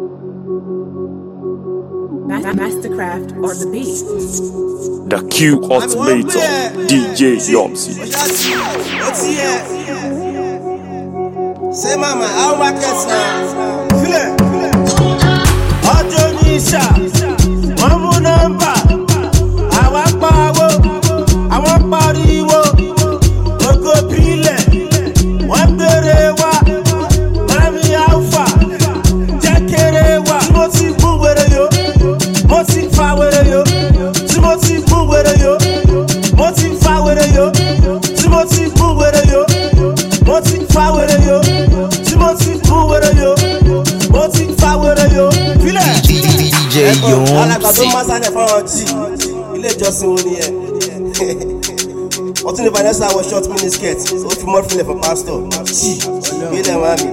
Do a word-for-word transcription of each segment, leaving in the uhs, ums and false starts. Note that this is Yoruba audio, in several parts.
Mastercraft on the beat. The Q Ultimator, D J Yomsi. What's here? Say mama, how markets now? Feel it. Audio Nisha, Mamu number. I want power, I want party, Oko Pile, one Berewa, Mami Alpha, Jackerewa, Timothy Buwereyo, Moti Fawereyo, Timothy Buwereyo, Moti Fawereyo, Timothy Buwereyo, Moti Fawereyo, Timothy Buwereyo, Moti Fawereyo, D J Yomsi. Ilé ìjọsìn wo ni ẹ? Wọ́n tún ní Vanessa wọ short mini skirt, ó fi mọ́ fílẹ̀ fún pastor. Bí ilẹ̀ wá mi.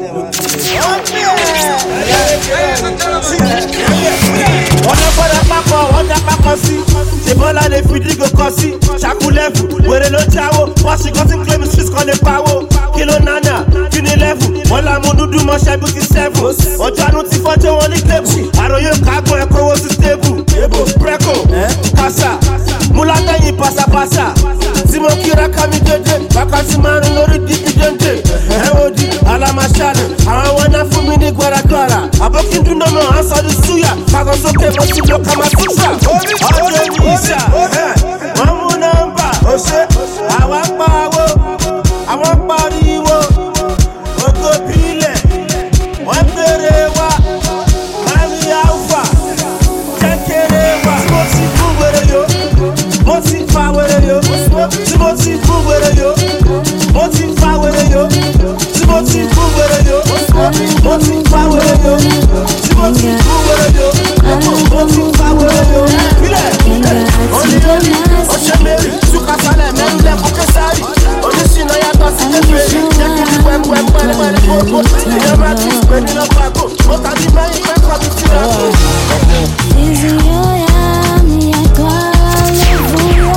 Wọ́n lọ gbọ́dọ̀ pápọ̀, wọ́n dá pápọ̀ sí. Ṣèbọ́lá lè fi dígò kọ sí. Ṣàkúlẹ̀fù, wèrè ló jáwó. Wọ́n ṣì kọ́ sí claim street kan lè pawó. Kí ló nánà, kí ni lẹ́fù? Wọ́n la mú dúdú mọ́ ṣẹ́bùkì sẹ́fù. Ọjọ́ àánú ti fọ́jọ́ wọn ní tébù. Àròyé kágbọ́n ẹ̀kọ́ wo sí tébù. Ebo, Preko, Kasa, Múlátẹ́yìn pàṣàpàṣà. Tí mo kíra ká mi dédé, wákàtí márùn lórí dípídéńdé. Ẹ wo di Alamashade, àwọn wọn náà fún mi ní gbàràgbàrà. Àbókíndún náà mọ̀ á sọdún súyà. Kàgọ́ sókè mo ti lo Kamasutra. Ọjọ́ ìyíṣà, wọ́n mú nọ́mbà. Òṣè, àwa pariwo, àwọn pariwo. Oko Pile, wọ́n bèrè wa. Mami Alpha, Jackerewa. Timothy Buwereyo, Moti Fawereyo, Timothy Buwereyo, Moti Fawereyo, Timothy Buwereyo, Moti Fawereyo, Timothy Buwereyo, Moti Fawereyo. File, Oni, Oshemeri, Sukasale, Merule Bukesari, Onishina yàtọ̀ sí Keferi, Jekiri pẹ́pẹ́pẹ́pẹ́ gbogbo, ìyẹ́mà tí ìpèdè lọ pàgò, ó tàbí mẹ́yìn pẹ́pẹ́ bí ti rà kó. Easy, oh yeah, me I call it for you.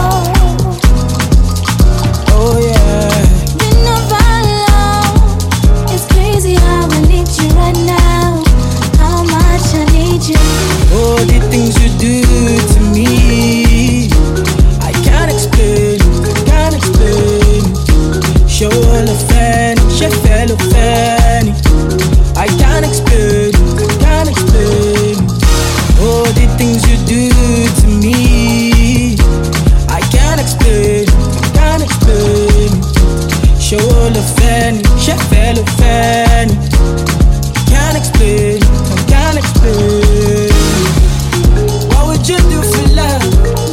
Oh yeah. Been never alone. It's crazy how I need you right now. How much I need you. Oh, the things you do to me, I can't explain, can't explain. Show all the fan, she fellow fan. I can't explain, can't explain. Oh, the things you do to me, I can't explain, can't explain. Show all the fan, she fellow fan. Can't explain, can't explain. What would you do for love?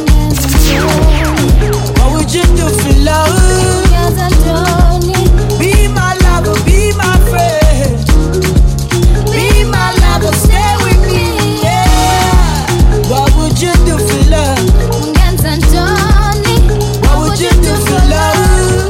What would you do for love? Yes, I don't need. Be my lover, be my friend. Be my lover, stay with me, yeah. What would you do for love? Yes, I don't need. What would you do for love?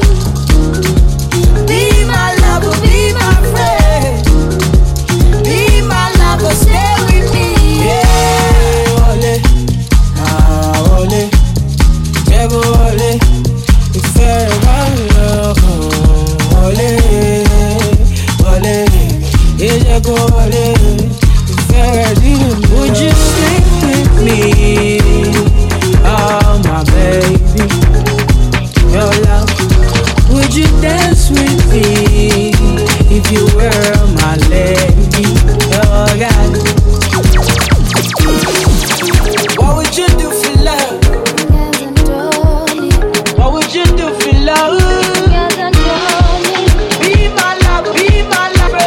Be my lover, be my friend. Be my lover, stay with me, yeah. Ole, ah ole, never ole. If ever ole, ole, yeah go ole. If ever didn't, would you stay with me? Oh my baby, your love. Would you dance with me if you were my lady? Oh God. What would you do for love? Yes, I don't need. What would you do for love? Yes, I don't need. Be my love, be my lover.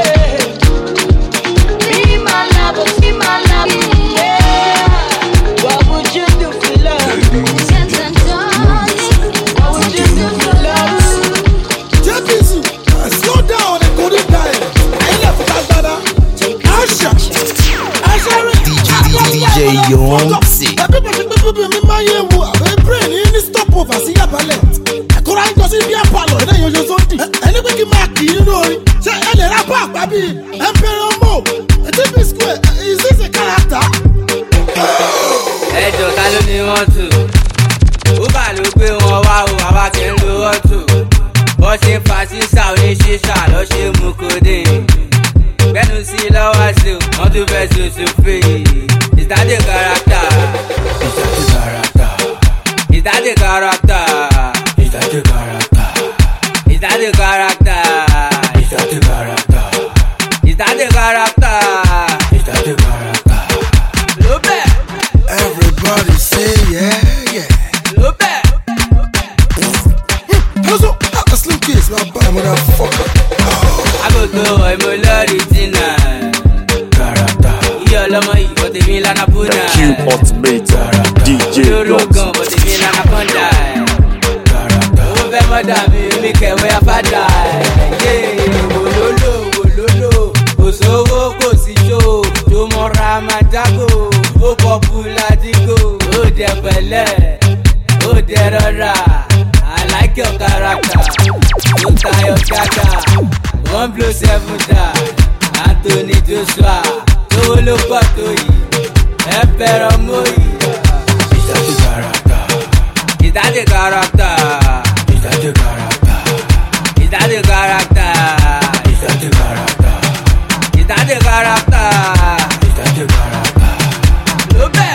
Be my lover, be my lover, yeah. What would you do for love? Yes, I don't need. What would you do for love? Jefferson, slow down and go to die. I left that brother. Asha, Asha, D J Yomsi. mi máa yẹ wo àwọn brain yìí ní stopover sí yabalẹ̀. Ẹ̀kọ́ra ń jọ sí bí apalọ̀ ẹ̀dá yẹn oṣù sọ́ndì. Ẹni pé kí n máa kì í nínú orin. Ṣé ẹ lè rà bá àgbà bíi Emperor Mo? Ẹ̀dínbí square, is this a character? Ẹjọ́ ta ló ní wọ́n tù? Ó bà ló gbé wọn wá o, àwa kì í lo wọ́n tù. Bọ́ ṣe ń fa sísà oníṣíṣà lọ́ ṣe mú kóde. Gbẹ́nu sí lọ́wọ́ sí o, wọ́n tún fẹ́ ṣoṣo fè é. Is that the character? Is that the character? Is that the character? Is that the character? Is that the character? Is that the character? Is that the character? Is that the character? Lobe. Everybody say yeah, yeah. Lobe. Also, a slim kiss, my bad motherfucker. I go to a melody character. You're the one who the Milan Abuna. The Q Ultimator D J Yomsi. But the Milan Abuna. Over madam, you make a way of a die. Yeah, Bololo, Bololo. Osowo ko si show. Tomorrow Madago. O popular digo. O de belle. O de rora. I like your character. You tie your dada. One blow seven die. Anthony Joshua. Tolo Patoyi. Emperor Moyi. Is that the character? Is that the character? Is that the character? Is that the character? Is that the character? Is that the character? Is that the character? Lobe.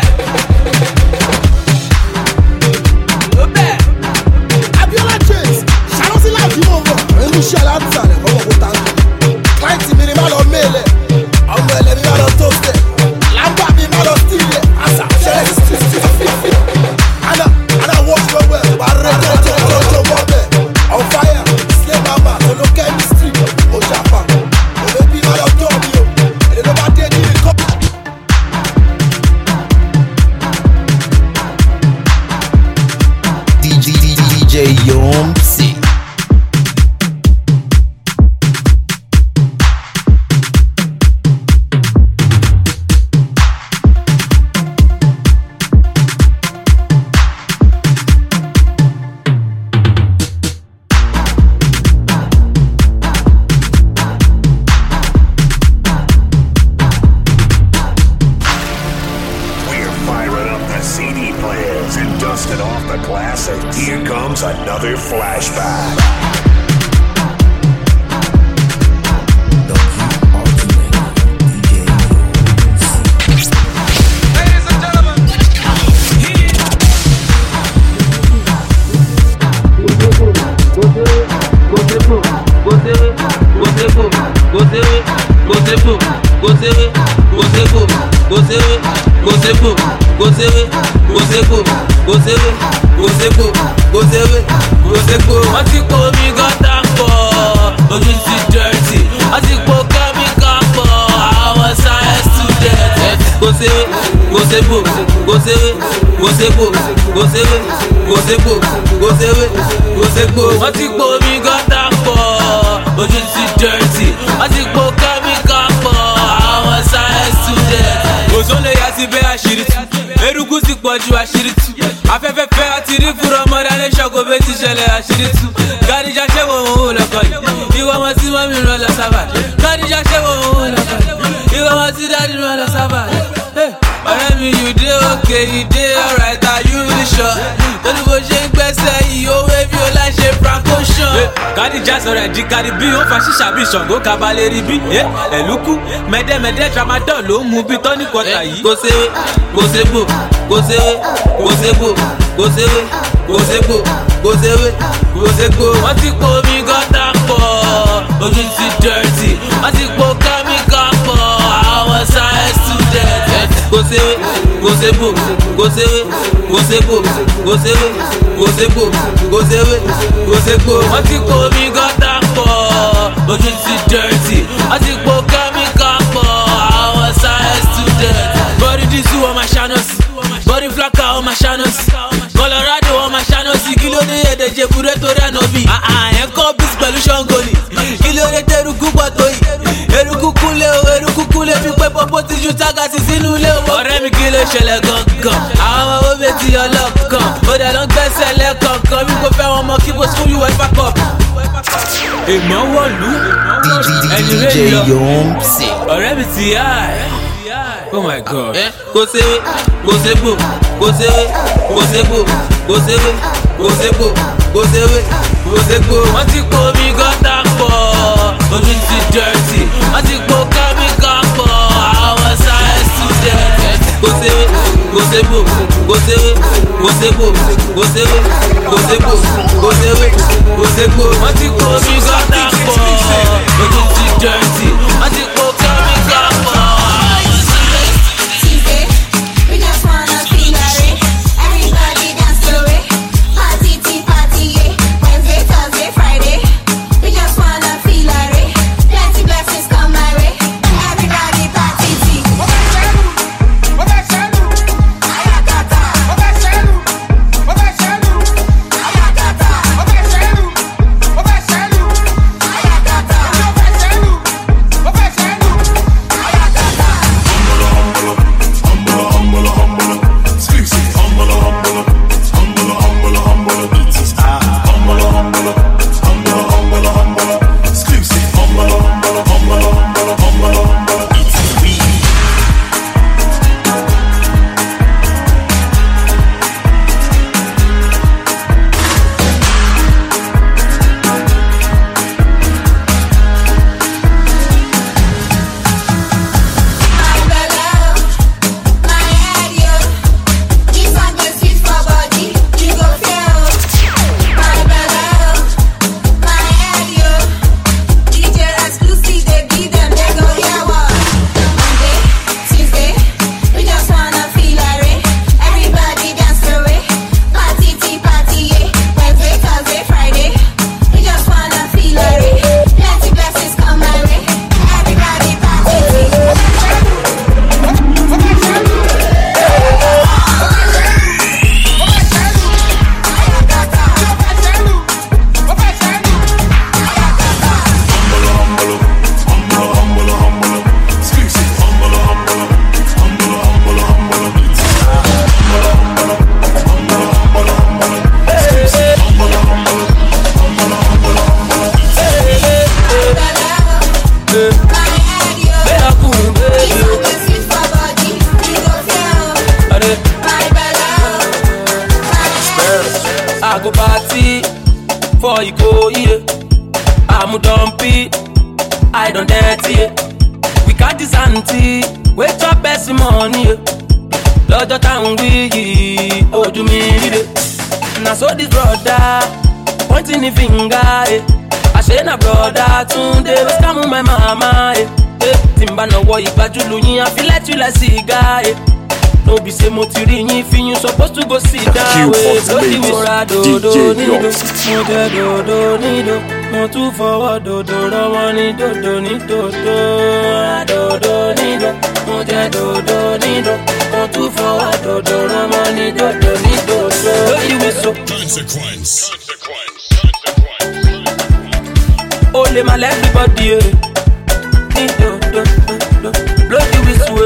Lobe. Abiola Chase, ṣàlọ́ sí láti mọ̀ wọ̀. Ẹnu iṣẹ́ látàlẹ̀ ọwọ́ kò tán. Kíláìtì mi ni má lọ mélẹ̀. Ọmọ ẹlẹ́mi má lọ tóṣẹ̀. Lámbà mi má lọ stílẹ̀. Àṣà ṣẹlẹ̀ sí sí sí fífi. Ana Ana wọ́n ṣe wẹ̀ wà rẹ̀ jọjọ jọjọ mọ́ bẹ̀. On fire, slay mama, solo chemistry. Ó ṣàpà, òwe bí má lọ tọ́ mi o. Èdè ló bá dé ní ìkọ́. D J D J Yomsi. We're firing up the C D players and dusting off the classics. Here comes another flashback. The Q Ultimator D J Yomsi. Ladies and gentlemen. Wọ́n ti kó mi gọ́tà pọ̀, ojú ti dirty. Wọ́n ti kó kẹ́míkà pọ̀, àwọn science students. Gòsèwé, gòsèbò, gòsèwé, gòsèbò, gòsèwé, gòsèbò, gòsèwé, gòsèbò. Wọ́n ti kó mi gọ́tà pọ̀, ojú ti dirty. Wọ́n ti kó kẹ́míkà pọ̀, àwọn science students. Òṣòlè yà sí bẹ́ àṣírí tú, eruku sì pọ̀ ju àṣírí tú. Afẹ́fẹ́ fẹ́ àti rí fúnra ọmọdé alẹ́ ṣọ́kò bẹ́ẹ̀ ti ṣẹlẹ̀ àṣírí tú. Gàdíjà ṣé wo òun ò lọ́kọ̀ yìí, ìwọ ọmọ tí wọ́n mi rán lọ sábà. Gàdíjà ṣé wo òun ò lọ́kọ̀ yìí, ìwọ ọmọ tí dáàdì rán lọ sábà. Ọ̀rẹ́ mi you dey okay, you dey alright, are you really sure? Lórí bó ṣe ń gbẹ́sẹ̀ yìí, owó ebi ó láì ṣe prankoṣan. Gàdíjà sọ̀rọ̀ ẹ̀dí kárí bí ó fa ṣíṣà bí Ṣàngó kabalẹ̀ rí bí. Ẹ̀lúkú mẹ́dẹ́mẹ́dẹ́ tramadol ló ń mu bí tọ́ní kọta yìí. Gòsèwé, gòsèbò, gòsèwé, gòsèbò, gòsèwé, gòsèbò, gòsèwé, gòsèbò. Wọ́n ti kó mi gọ́tà pọ̀, ojú ti dirty. Wọ́n ti kó kẹ́míkà pọ̀, àwọn science students. Gòsèwé, gòsèbò, gòsèwé, gòsèbò, gòsèwé, gòsèbò, gòsèwé, gòsèbò. Wọ́n ti kó mi gọ́tà pọ̀, ojú ti dirty. Wọ́n ti kó kẹ́míkà pọ̀, àwọn science students. Body disu ọmọ ṣáná-sí, body flaka ọmọ ṣáná-sí. Colorado ọmọ ṣáná-sí, kí ló dé èdè jẹ́búrẹ́ tó rẹ̀ nọ bí? Àyẹ̀ kọ́ bísí pẹ̀lú ṣọ́ngọ ni, kí ló dé tẹ́rùkú pọ̀ tó yìí? Eruku kúnlé o, eruku kúnlé fi pé pọ́pọ́ ti ju tágàsì sínú ilé o. Ọ̀rẹ́ mi kí ló ṣẹlẹ̀ gangan? Àwọn ọmọ owó ti ọlọ́kan, ó dẹ̀ ló ń gbẹ́sẹ̀ lẹ́kọ̀ọ̀kan, bí kò fẹ́ wọn mọ kí kò sún yúwẹ́ pápọ̀. Èmọ̀ wọ̀lú, ẹni D J rẹ̀ lọ, Yomsi. ọ̀rẹ́ mi ti yá ẹ̀. Oh my God. Gòsèwé, gòsèbò, gòsèwé, gòsèbò, gòsèwé, gòsèbò, gòsèwé, gòsèbò. Wọ́n ti kó mi gọ́tà pọ̀, ojú ti dirty. Wọ́n ti kó kẹ́míkà say boom, go say it, go say boom, go say it, go say boom, go say it, go say boom. I think go me got that for, but it's dirty. I think go carry got for. Tuesday, we just wanna feel alright. Everybody dance to it. Party, tea, party, yeah. Wednesday, Thursday, Friday. We just wanna feel alright. Plenty blessings come my way. Everybody party, tea. I go party for you go yeah. I'm dumpy, I don't dirty yeah. We got this auntie, wait up best money yeah. Lọ́jọ́ táwọn wí yìí, ojú mi ríre. Na so this brother, pointing the finger yeah. I say na brother Tunde, we scam my mama yeah. Timba no wo ìgbàjúlù yín, I feel like you like cigar yeah. No be say mo ti rí yín fi you supposed to go sit down way. Lórí wo ra dodo nílò, mo jẹ dodo nílò. Mo tún fọwọ́ dodo rọwọ́ ní dodo ní dodo. Ra dodo nílò, mo jẹ dodo nílò. Mo tún fọwọ́ dodo rọwọ́ ní dodo ní dodo. Lórí wo so. Consequence. O lè máa let everybody eh. Ní dodo dodo. Lórí wo so.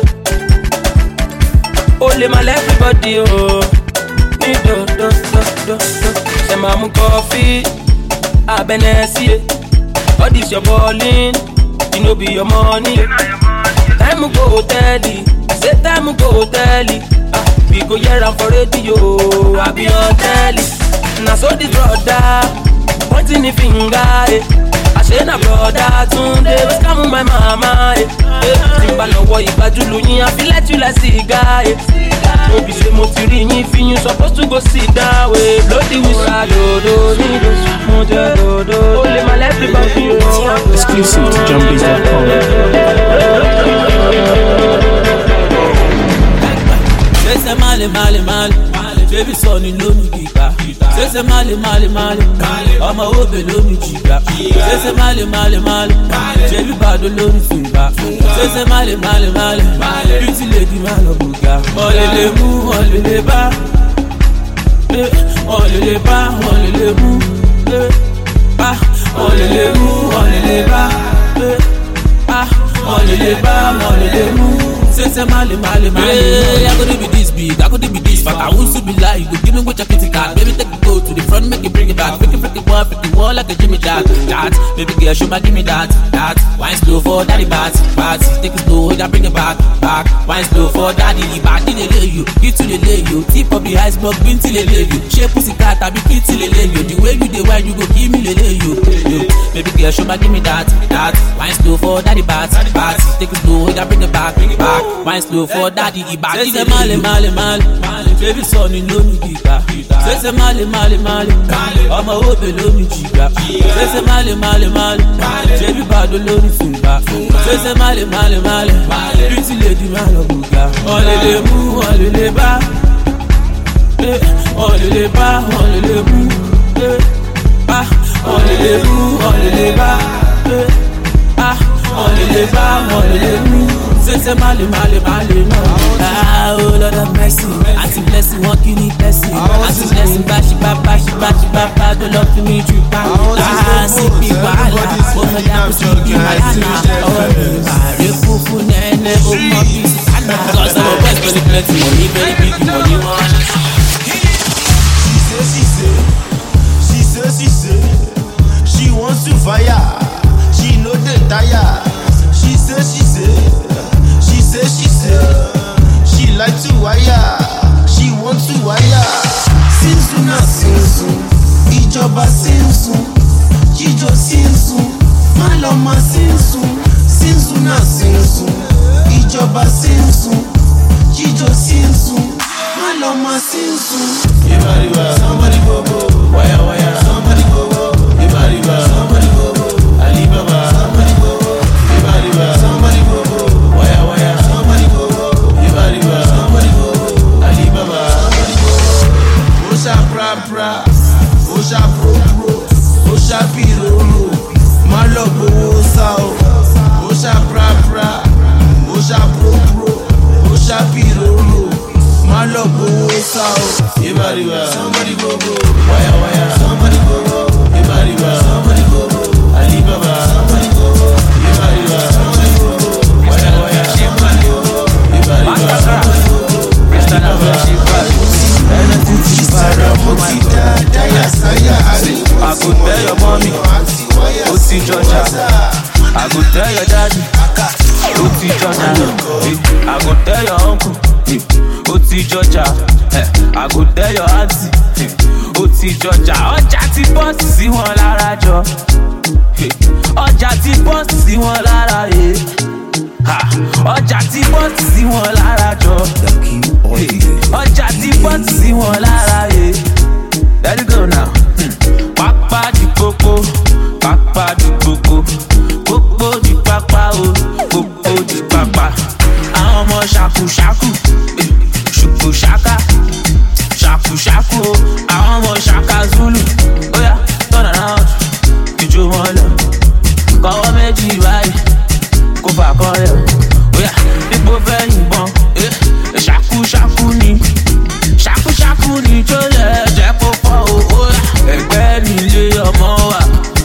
Only my everybody oh. Ni do do do do do. Say mamu coffee, I been see. All this your balling, you know be your money. Time go telly, say time go telly. Ah, we go here and for radio, I be on telly. Now so this brother, pointing the finger. Eh. I say na brother Tunde, we scam my mama. Eh. Timba no wo ìgbàjúlù yín, I feel like you like cigar. No be say mo ti rí yín fi you supposed to go sit down way. Bloody we ra dodo nílò, mo jẹ dodo. O lè máa let everybody you know. Exclusive to Jumbies dot com. Say male male male, baby son ni lo mi giga. Say male male male, ọmọ obe lo mi jiga. Say male male male, baby bado lo mi fiba. Say male male male, pretty lady man lo buga. Ole le mu, ole le ba, ole le ba, ole le mu, ah, ole le mu, ole le ba, ah, ole le ba, ole le mu. Say say male male male. Hey, I could be this big, I could be this fat. I won't be lie. You give me what your kitty cat. Baby take it go to the front, make it bring it back. Freaky freaky boy, freaky wall like a Jimmy Jack. That, baby girl, show me give me that. That, wine slow for daddy bats, bats. Take it slow, yeah bring it back, back. Wine slow for daddy, back in the lay you, get to the lay you. Tip up the iceberg, bin till the lay you. Shape pussy cat, I be kid till the lay you. The way you the wine, you go give me the lay you. you. Baby girl, show me give me that, that. Wine slow for daddy bats, bats. Take it slow, yeah bring it back, bring it back. Wine slow for daddy, back in the lay you. male male, baby son ni lo mi giga. Say say male male male, ọmọ obe lo mi jiga. Say say male male male, baby bado lo ni funga. Say say male male male, pretty lady ma lo buga. On le le mou, on le le ba, on le le ba, on le le mou, ah, on le le mou, on le le ba, ah, on le le ba, on le le mou. Say say male male male no. Ah, oh Lord of mercy, Auntie blessing, walking in blessing. Auntie blessing, bashi baba, bashi bashi baba, don't love to me you pa. Ah, sick me wala, oh my God, sick me wala. Oh, my fufu nene, oh my busy. Cause I'm a best very plenty money, very big money one. She say, she say, she say, she say, she wants to fire, she know the tire. She say, she say. She say, she say, she like to wire, she want to wire. Sinsu na sinsu, ìjọba sinsu, jíjọ sinsu, maloma sinsu. Sinsu na sinsu, ìjọba sinsu, jíjọ sinsu, maloma sinsu. Ibariba, somebody go go, wire wire, somebody go go. Ibariba, somebody go go, Alibaba, somebody go go. Ibariba, somebody go go. Pra, Osha pro pro, Osha pirolo, malo go sao, Osha pra pra, Osha pro pro, Osha pirolo, malo go sao. Ibariba, somebody go go, wire wire, somebody go go, Ibariba, somebody go go, Alibaba, somebody go go, Ibariba, somebody go go, wire wire, somebody go go, Ibariba, somebody go go, Alibaba. I could tell your mommy, Oti Georgia. I could tell your daddy, Oti Georgia. I could tell your uncle, Oti Georgia. I could tell your auntie, Oti Georgia. Ọjà ti bọ́ọ̀sì sí wọn lára jọ. Ọjà ti bọ́ọ̀sì sí wọn lára yẹ. Ọjà ti bọ́ọ̀sì sí wọn lára jọ. Ọjà ti bọ́ọ̀sì sí wọn lára yẹ. Let it go now. Papa di popo, papa di popo, popo di papa o, popo di papa. Àwọn ọmọ ṣàkú ṣàkú, ṣùkú ṣàkà, ṣàkú ṣàkú o. Àwọn ọmọ ṣàkà Zulu, oya turn around, ìjó wọn lọ. Kọ́wọ́ méjì báyìí, kó fà kọ́ lẹ̀. Oya dípò fẹ́ yìnbọn, ṣàkú ṣàkú ni, ṣàkú ṣàkú ni tó lẹ̀ jẹ́ kó fọ́ o. Oya ẹgbẹ́ nílé ọmọ wa,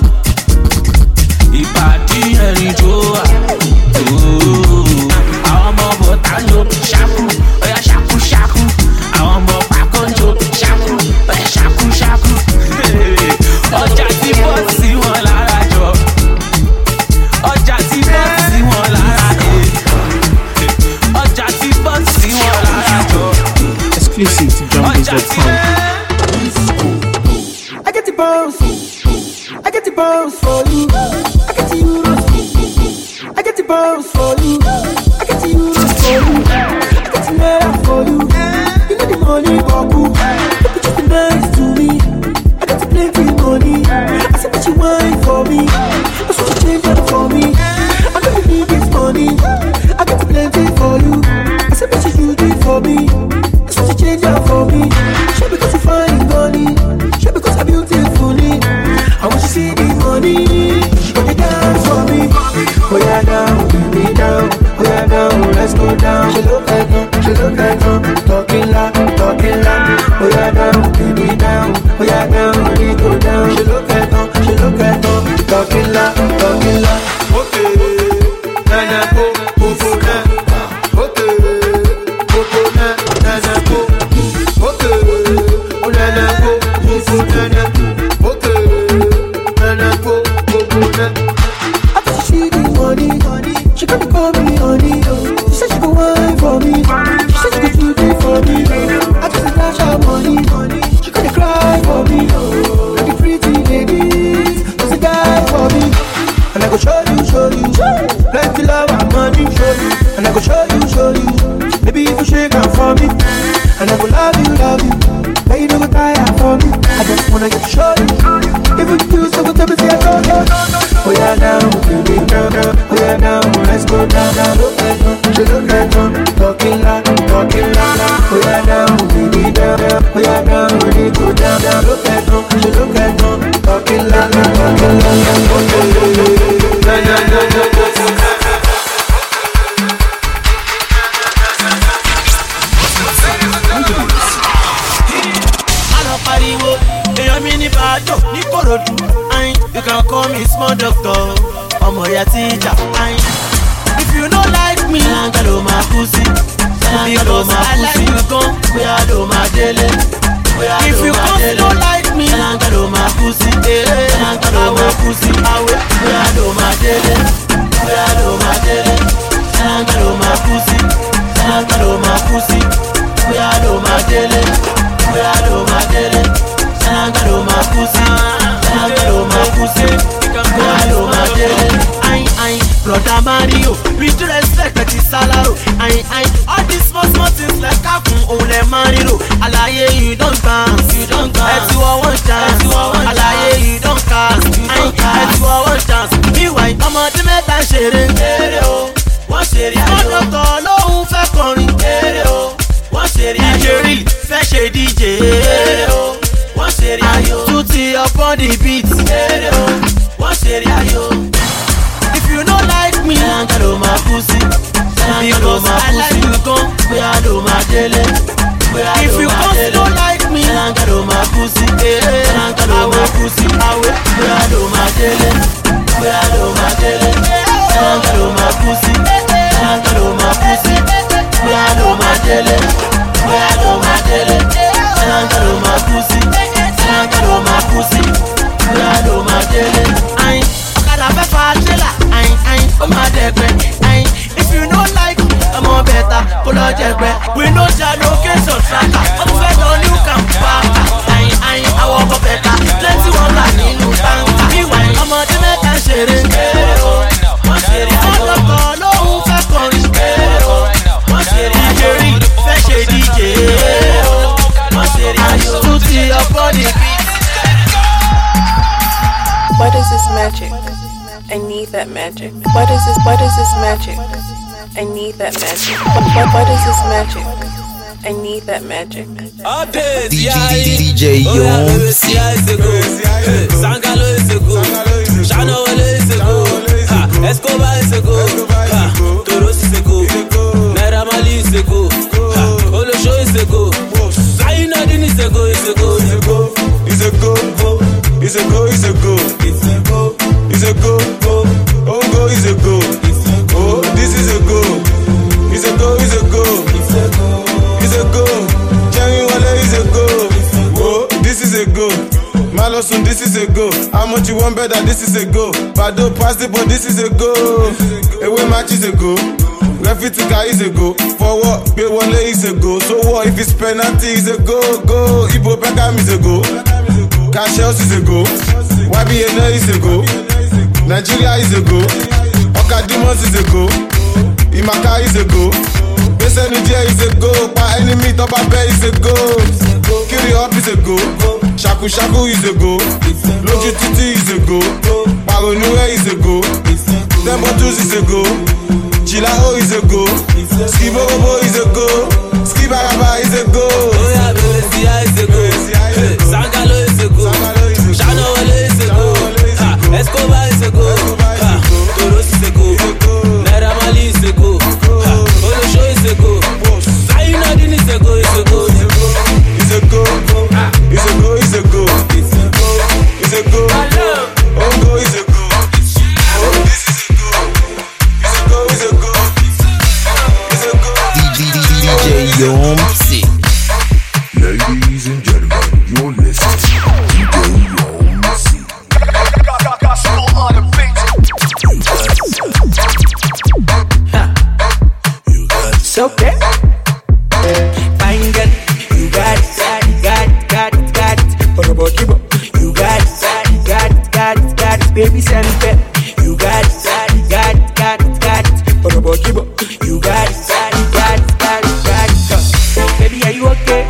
ìpàdé ẹ̀rín tó wà. Àwọn ọmọ bọ̀tà ń lo ṣàkú, oya ṣàkú ṣàkú. Àwọn ọmọ pàkó ń lo ṣàkú, oya ṣàkú ṣàkú. Ọjà tí bọ́ sí wọn lára jọ, ọjà tí bọ́ sí wọn lára jọ, ọjà tí bọ́ sí wọn lára jọ. Exclusive to Junkies dot com. I get the bounce, I get the bounce for you. I get the euros, I get the bounce for you. I get the euros for you. I get the naira for you. You know the money, Babu. Look at you nice to me. I got the plenty money. I said what you want for me. That's what you change that for me. I know you need this money. I got the plenty for you. I said what you do for me. That's what you change that for me. Sure because you find money. Sure because I'm beautifully. I want you to see the money. Put it down for me. Oh yeah, down, me down. Oh yeah, down, let's go down. She look like her, she look like her. Talking loud, talking loud. Oh yeah, down, me down. Oh yeah, down, we go down. She look like her, she look like her. Talking loud, talking loud. Okay, nana go, go go na. Okay, go go na, nana go. Okay, oh nana go, go go nana. Okay, nana go, go go na. After she see the money, she gonna call me honey. She said she go wine for me. She said she go do it for me. I just dash her money. She gonna cry for me. Like the pretty ladies, there's a guy for me. And I go show you, show you, plenty love and money, show you. And I go show you, show you. Maybe if you shake her for me, And I will love you, love you. But you don't go tire for me. I just wanna get show you. If you do so, tell me say I don't know. Oh yeah, now, baby, down, down. Oh yeah, now, let's go down, down. Look at them, she look at them. Talking loud, talking loud. Oh yeah, now, baby, down, down. Oh yeah, now, we go down, down. Look at them, she look at them. Talking loud, talking loud. Na na na na na. You can call me small doctor, I'm your teacher. If you don't like me, I'm gonna my pussy. Because I like you come, we are do my daily. If you don't like me, I'm gonna my pussy. I'm gonna my pussy. We are do my daily. We are do my daily. I'm gonna my pussy. I'm gonna my pussy. We are do my daily. We are do my daily. I'm gonna my pussy. I'm gonna my pussy. We are do my daily. Aye aye, brother Mario, with respect that is salary. Aye aye, all these small small things like Kafun Ole Mario. Alaye you don't dance, you don't dance. Eti wa one chance, Alaye you don't cast. Aye, eti wa one chance. Meanwhile, ọmọdé mẹ́ta ń ṣeré. Eré o, wọ́n ṣeré ayò. Ọ̀dọ̀tọ̀ lóhùn fẹ́ kọrin. Eré o, wọ́n ṣeré ayò. D J Real fẹ́ ṣe D J. Eré o, wọ́n ṣeré ayò. Tuti upon the beat. Eré o, wọ́n ṣeré ayò. If you don't like me, I'm gonna my pussy. Because I like you come, we are do my daily. If you don't like me, I'm gonna my pussy. I'm gonna my pussy. We are do my daily. We are do my daily. I'm gonna my pussy. I'm gonna my pussy. We are do my daily. We are do my daily. I'm gonna my pussy. I'm gonna my pussy. We are do my daily. I gotta be fatila. I I oh my degbe. I if you don't like me, I'm on better. Pull out degbe. We know your location tracker. I'm fed on you can back. I I I walk up better. Plenty one like in new bank. Meanwhile, I'm on the make and sharing. One sharing. All of the low fast calling. One sharing. D J Real, fresh D J. One sharing. To see your body beat. What is this magic? I need that magic. What is this? What is this magic? I need that magic. What, what, what is this magic? I need that magic. D J D J Yomsi. Sangalo is a go. Shano is a go. Escobar is a go. Toros is a go. Naira Marley is a go. Olosho is a go. Zainadine is a go. Is a go. Is a go. Is a go. Is a go. Is a go. Is a go. Oh go is a go. Oh this is a go. Is a go. Is a go. Is a go. Jerry Wale is a go. Oh this is a go. Malosun this is a go. How much you want better? This is a go. Bado pass it but this is a go. Away match is a go. Refitika is a go. Forward pay Wale is a go. So what if it's penalty is a go go. Ibo Beckham is a go. Cash House is a go. Y B N is a go. Nigeria is a go. Okadimos is a go. Imaka is a go. Besenujie is a go. Pa enemy top up is a go. Kiri up is a go. Shaku Shaku is a go. Loju Titi is a go. Paronue is a go. Tembotus is a go. Chilao is a go. Skiborobo is a go. Skibaraba is a go. Oya Besia is a go. Sangalo is a go. Shano is a go. Escobar is a go. Toros is a go. Naira Marley is a go. Olosho is a go. Zainadine is a go. Is a go. Is a go. Is a go. Is a go. Is a go. Oh go is a go. Oh this is a go. Is a go. Is a go. Is a go. D J Yomsi. Ladies and gentlemen, you're listening to D J Yomsi. It's okay. Fine girl, you got it, got it, got it, got it. For about you, you got it, got it, got it, got it. Baby, send it. You got it, got it, got it, got it. For about you, you got it, got it, got it, got it, got it. Baby, are you okay?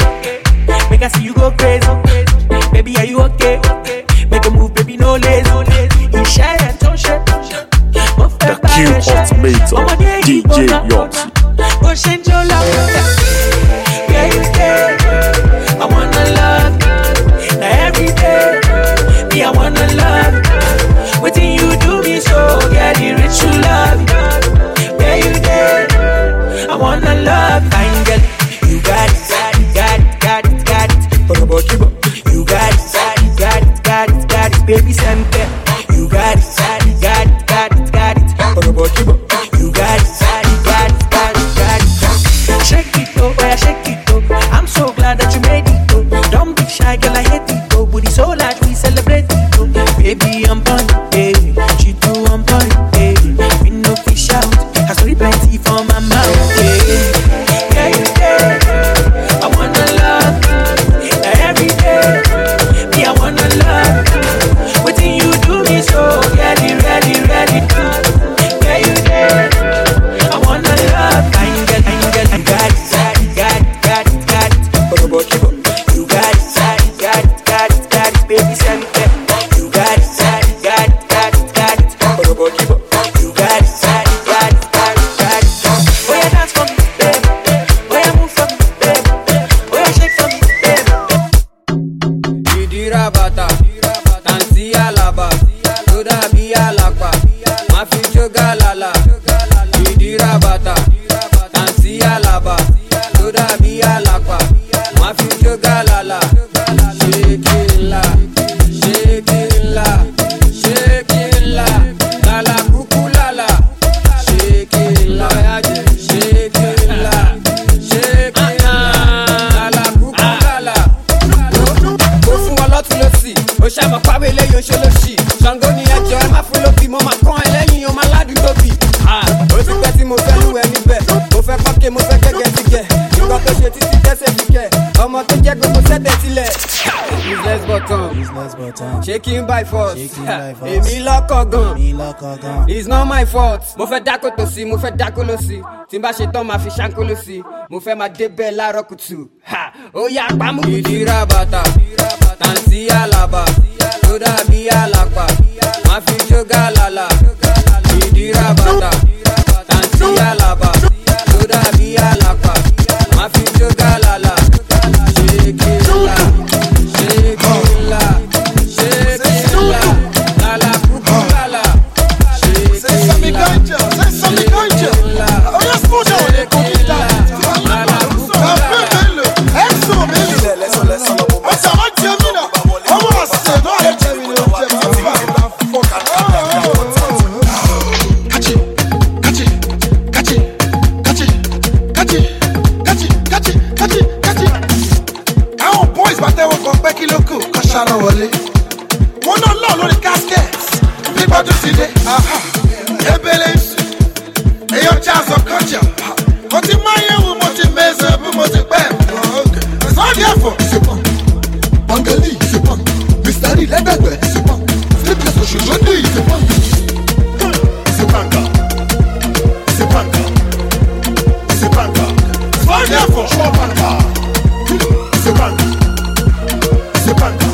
Yomsi. Pushing your love, where you stay? I wanna love you. Now every day, me I wanna love you. What do you do me so? Get it rich to love you. Where you stay? I wanna love you. Fine girl, you got it, got it, got it, got it. But about you, you got it, got it, got it, got it. Baby, send it. You got it, got it, got it, got it, got it. But about you, you got it, got it, got it, got it, got it. Shake it, oh, yeah, shake it, oh. I'm so glad that you made it, oh. Don't be shy, girl, I hate it, oh. Booty so large, we celebrate it, oh. Baby, I'm on it, eh. She too on point, eh. We no fish out, I story plenty for my mouth, eh. Yeah, you there, I wanna love you. Now every day, me, I wanna love you. What do you do me so? Ready, ready, ready, yeah, you there, I wanna love you. I get, I get, I got it, got it, got it, got it. But about you, you got it, got it, got it, got it, baby, send it. You got it, got it, got it, got it. But about you, you got it, got it, got it, got it. Oh yeah, dance for me, baby. Oh yeah, move for me, baby. Oh yeah, shake for me, baby. Idira bata, tansi alaba, toda bi alakwa, mafi joga lala. Idira bata, tansi alaba, toda bi alakwa, mafi joga lala. Shake it la, shake it la, shake it la, lala kuku lala. Shake it la, shake it la, shake it la, lala kuku lala. Go fún wọn lọ́tún lọ́sì, ó ṣàmọ̀ pàwé lẹ́yìn oṣù lọ́sì. Ṣàngó ni ẹjọ́ ẹ má fún lóbi, mo máa kán ẹ lẹ́yìn, o máa ládùn tóbi. Ó ti pẹ́ tí mo fẹ́ lù ẹ níbẹ̀, mo fẹ́ pọ́kẹ́, mo fẹ́ gẹ́gẹ́ ti gẹ̀. Nǹkan tó ṣe títí tẹ́sẹ̀ fi kẹ̀, ọmọ tó jẹ́ gbogbo sẹ́tẹ̀ sílẹ̀. Business button, shaking by force, èmi lọ́kọ̀ gan, it's not my fault. Mo fẹ́ dákò tó sí, mo fẹ́ dákò lọ sí. Tí n bá ṣe tán, máa fi ṣáńkó lọ sí. Mo fẹ́ máa débẹ̀ láàárọ̀ kùtù. Ó yá pamọ́. Ìdíra bàtà, tansi alaba, toda bi alakwa, ma fi joga lala. Idira bata, tansi alaba, toda bi alakwa, ma fi joga lala. Shake it la, shake it la, shake it la, lala kuku lala. Shake it la, shake it la, shake it la, lala kuku lala. Excellent, ṣáná wọlé. Wọ́n náà lọ lórí casket nígbà tó ti dé. Ebele ń sùn, èèyàn já aṣọ kọjá. Mo ti máa yẹ wo, mo ti mẹ́sẹ̀ bí mo ti pẹ́. Sọ́ọ̀dì ẹ̀fọ́ ìṣèpọ̀. Bangali ìṣèpọ̀. Mistari lẹ́gbẹ̀gbẹ̀ ìṣèpọ̀. Sleepless òṣèlú ní ìṣèpọ̀. Ìṣèpàǹkà. Ìṣèpàǹkà. Ìṣèpàǹkà. Sọ́ọ̀dì ẹ̀fọ́ ṣọ́ọ̀pàǹkà. Ìṣèpàǹkà. Ìṣèpàǹkà.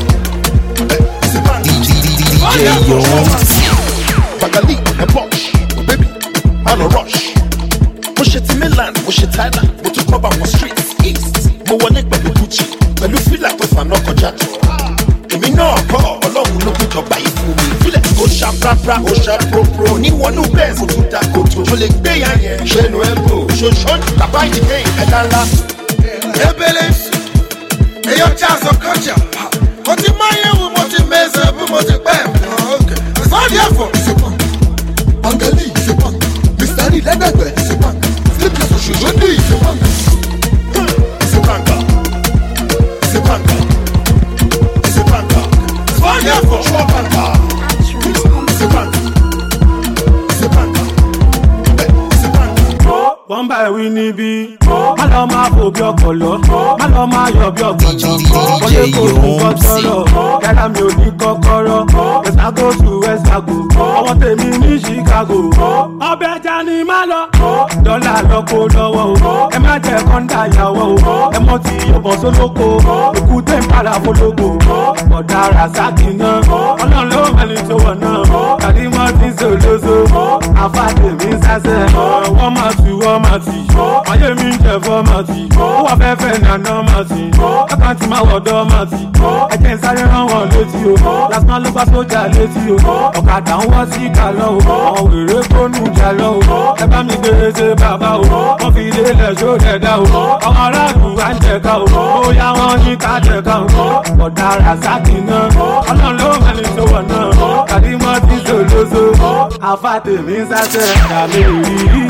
D J Yomsi. Bangali and Bosch, oh baby, on a rush. Push it to Milan, push it Thailand, mo tún cover for streets east. Mo wọlé pẹ̀lú Gucci, pẹ̀lú fílà tó fà náà kọjá. Èmi náà kọ́ ọlọ́run ló péjọ báyìí fún mi. Fílẹ̀ ó ṣá prapra, ó ṣá propro. Níwọ̀nú bẹ́ẹ̀ mo tún da kòtò. Mo lè gbé ya yẹn, ṣe nu ẹ̀bù. Ṣoṣo tàbá ìdílé ẹ̀dá ńlá. Ebele ń sùn, èèyàn já aṣọ kọjá. Mo ti máa yẹ wo, mo ti mẹ́sẹ̀ bí mo ti pẹ́. Sọ́ọ̀dì ẹ̀fọ́ ìṣèpọ̀. Bangali ìṣèpọ̀. Mistari lẹ́gbẹ̀gbẹ̀ ìṣèpọ̀. Sleepless òṣèlú ní ìṣèpọ̀. Ìṣèpàǹkà. Ìṣèpàǹkà. Ìṣèpàǹkà. Sọ́ọ̀dì ẹ̀fọ́ ṣọ́ọ̀pàǹkà. Ìṣèpàǹkà. Ìṣèpàǹkà. Ìṣèpàǹkà. Wọ́n bá ẹ̀wí níbí, má lọ máa fò bí ọkọ̀ lọ, má lọ máa yọ bí ọkọ̀ tán. Wọlé kò fún kọ́tọ́rọ̀, yàrá mi ò ní kọ́kọ́rọ́. Wẹ́sàgò tù wẹ́sàgò, ọwọ́ tèmi ní Chicago. Ọbẹ̀ ẹja ni má lọ, dọ́là lọ́kọ́ lọ́wọ́ o. Ẹ má jẹ́ kọ́ńdà ìyàwó o, ẹ mọ́ ti yọ̀bọ̀ sólóko. Èkúté ń padà fólógo, ọ̀dà Rasaki náà. Ọlọ́run ló mẹ́ni tó wọ̀ náà, tàbí wọ́n ti ń sòlóso. Àfàdé mi sásẹ̀, wọ́n máa tù wọ́. fọ́màtì. Ayé mi ń jẹ fọ́màtì. Ó wà fẹ́fẹ́ nàná màtì. Àkáǹtì máa wọ̀ dọ́màtì. Ẹ̀jẹ̀ ń sáré rán wọn létí o. Lásìmọ́ ló bá sójà létí o. Ọ̀kadà ń wọ́ sí ìkàlọ́ o. Àwọn wèrè kónú ìjà lọ o. Ẹ bá mi gbé ṣe bàbá o. Wọ́n fi ilé lẹ̀ ṣó dẹ̀dá o. Àwọn aráàlú wa ń jẹ̀ka o. Bóyá wọ́n ní ká jẹ̀ka o. Ọ̀dà Rasaki náà. Ọlọ́run ló mẹ́rin tó wọ̀ náà. Kàdímọ́ ti sòlóso. Àfa tèmi ń sáṣẹ́ àmì ìrírí.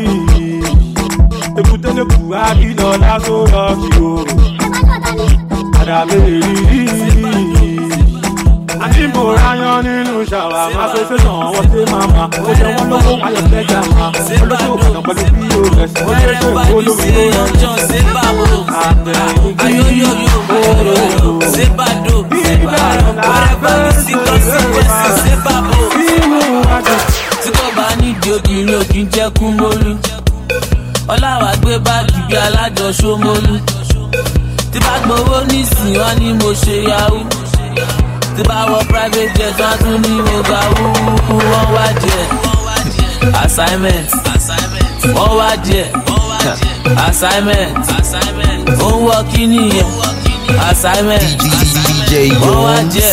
Èkúté lè kú àbílọ lásò rọ́ọ̀kì o. Àdàmì ìrírí. Àní mo ráyán nínú ṣàwà máa ṣe ṣèṣàn wọ́n ṣe máa ma. Ó jẹ́ wọ́n lówó ayọ̀ lẹ́jà ma. Olóṣèlú ọ̀nà pẹ̀lú bí o rẹ̀ sí. Ó ṣe ṣe ìwó lórí ló rẹ̀ sí. Ayoyoyo Sebado whatever you see consequences Sebabo. Tí kò bá nídìí obìnrin ò kí ń jẹ́ kúmólú. Ọláwà gbé báàgì bí alájọ Ṣómólú. Tí bá gbowó nísìnyí wọ́n ní mo ṣe yahoo. Tí bá wọ private jet wọ́n tún ní mo gbà wúwú. Wọ́n wá díẹ̀ assignment wọ́n wá díẹ̀ assignment ó ń wọ kí nìyẹn assignment wọ́n wá díẹ̀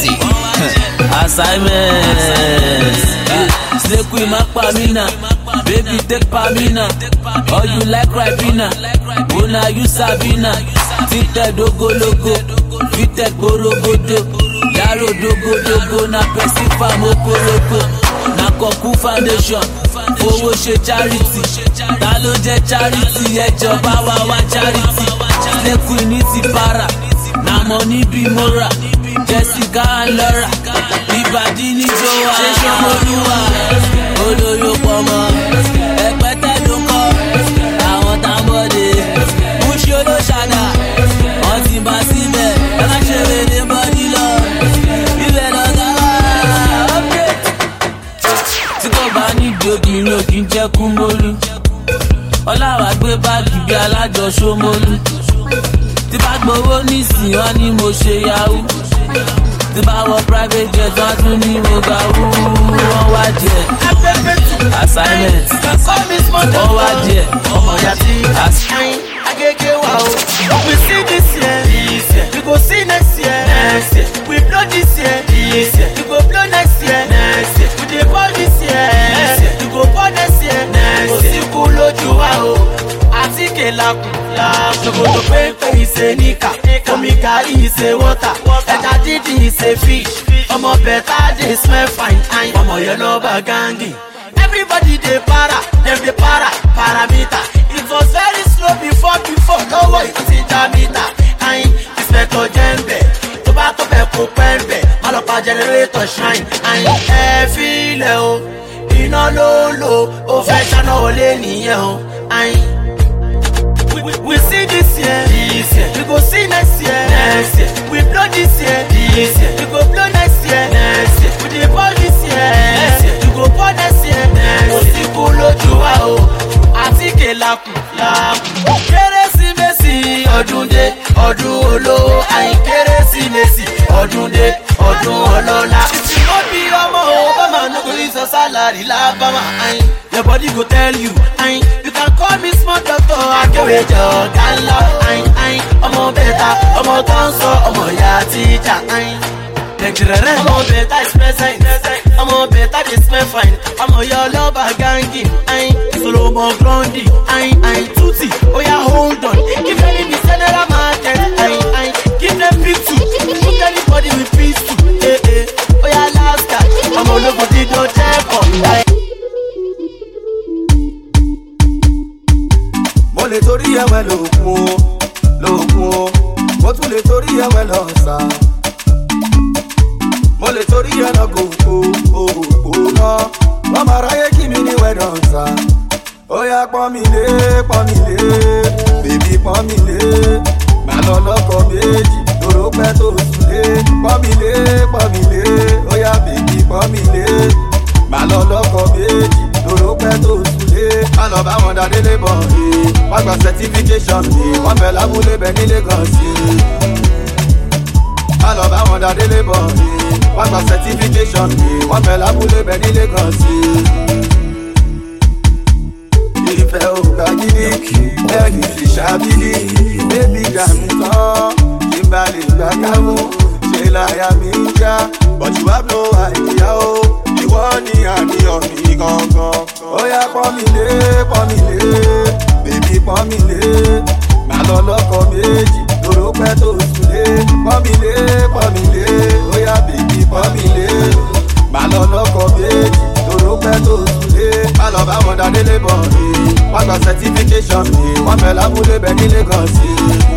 assignment. Slay queen má pa mí náà. Baby take Pamina, or you like Ribena, Bona you Sabina, Fitted Dogo Logo, Fitted Borogodo, Yaro Dogo Dogo, na Pesifa Moko Loco, na Koku Foundation, Fowo She Charity, Talo Je Charity, Ejoba Wawa Charity, Slay Queen iti para, na money be mora, Jessica and Laura, Ibadi ni Joa, Sheshomoluwa, Oloyo Pomo, Ẹ̀pẹ́tẹ́ ló kọ́, àwọn tábọ̀dé, Múṣí olóṣàdá, wọ́n ti bá síbẹ̀, ẹ má ṣe wèrè bọ́dí lọ, ibẹ̀ lọ́gá wá, update. Tí kò bá nídìí obìnrin ò kí ń jẹ́ kúmólú, Ọláwà gbé báàgì bí alájọ Ṣómólú. Tí bá gbowó nísìnyí wọ́n ní mo ṣe yahoo. Tí bá wọ private jet wọ́n tún ní mo gbà wúwú. Wọ́n wá díẹ̀ assignment wọ́n wá díẹ̀ ọmọ yàtí assignment. Agege wa o, we see this year, this year. We go see next year, next year. We blow this year, this year. We go blow next year, next year. We dey ball this year, next year. We go ball next year, next year. Osi kulo juwa o, atike laku laku. Sokoto pepe ise nika, omi gari ise water, ẹja didi ise fish. Ọmọ better dey smell fine, ọmọ yẹn lọ bá gangi. Everybody dey para, dem dey para, parameter. It was very slow before before, no way ti jamita. Ayin, inspector Jembe, tó bá tó bẹ̀ kó pẹ́ńbẹ̀, má lọ pa generator shine. Ayin, ẹ filẹ̀ o, iná ló lò, ó fẹ́ ṣáná olé nìyẹn o. Ayin, we, we, we see this year, this year. We go see next year, next year. We blow this year, this year. We go blow next year, next year. We dey ball this year, next year. We go ball next year, next year. Òsìkú lójú wa o, àtíkè lakù lakù. Kérésìmesì ọdún dé, ọdún olówó. Àyìn kérésìmesì ọdún dé, ọdún ọlọ́lá. Ó bí ọmọ Obama no go use your salary lábàmà. Àyìn your body go tell you. Àyìn you can call me small doctor. Akéwèjọ gánlá. Àyìn àyìn ọmọ bẹ́ta, ọmọ tó ń sọ ọmọ ìyá tíjà. Àyìn Nàìjíríà ọmọ bẹ́ta is present. Ọmọ bẹ́ta dey smell fine. Ọmọ yọ lọ́ba gangi. Àyìn Solomon Grundy. Àyìn àyìn Tutti. Oya hold on. Give any me general market. Àyìn àyìn give them big two. Put anybody with peace too. Eh eh. Oya last card. Ọmọ ológun dídó jẹ́ pọ̀. Mo lè torí ẹ̀wẹ̀ lòkun o, lòkun o. Mo tún lè torí ẹ̀wẹ̀ lọ́sà. Mo lè torí ẹ̀nà gòkó, òkú náà. Wọ́n máa ráyé kí mi ní wẹ̀dọ̀nsà. Ó yá pọ́n mi lé, pọ́n mi lé. Bèbí pọ́n mi lé. Màá lọ lọ́kọ̀ méjì, tòró pẹ́ tó sùlé. Pọ́n mi lé, pọ́n mi lé. Ó yá bèbí pọ́n mi lé. Màá lọ lọ́kọ̀ méjì, tòró pẹ́ tó sùlé. Má lọ bá wọn dáadé lébọ̀ rí. Wọ́n gba certification rí. Wọ́n bẹ̀ lábúlé bẹ̀ nílé kan sí. Má lọ bá wọn dáadé lébọ̀ rí. Wọ́n gba certification rí. Wọ́n bẹ̀ lábúlé bẹ̀ nílé kan sí. ìfẹ́ ò gbàgídí ẹ̀kì fi ṣàbílí bébí dàmí tán kí n bá lè gbà kámú ṣe láyà mi ń já but you have no idea o ìwọ ni àníyàn mi gangan ó yá pọ́n mi lé pọ́n mi lé bébí pọ́n mi lé màá lọ lọ́kọ̀ méjì lóró pẹ́ tó sùlé pọ́n mi lé pọ́n mi lé ó yá bébí pọ́n mi lé màá lọ lọ́kọ̀ méjì lóró pẹ́ tó sùlé má lọ bá wọn dá délé bọ̀ ni wọ́n gba certification ni wọ́n fẹ́ lábúlé bẹ́ẹ̀ nílé kan sí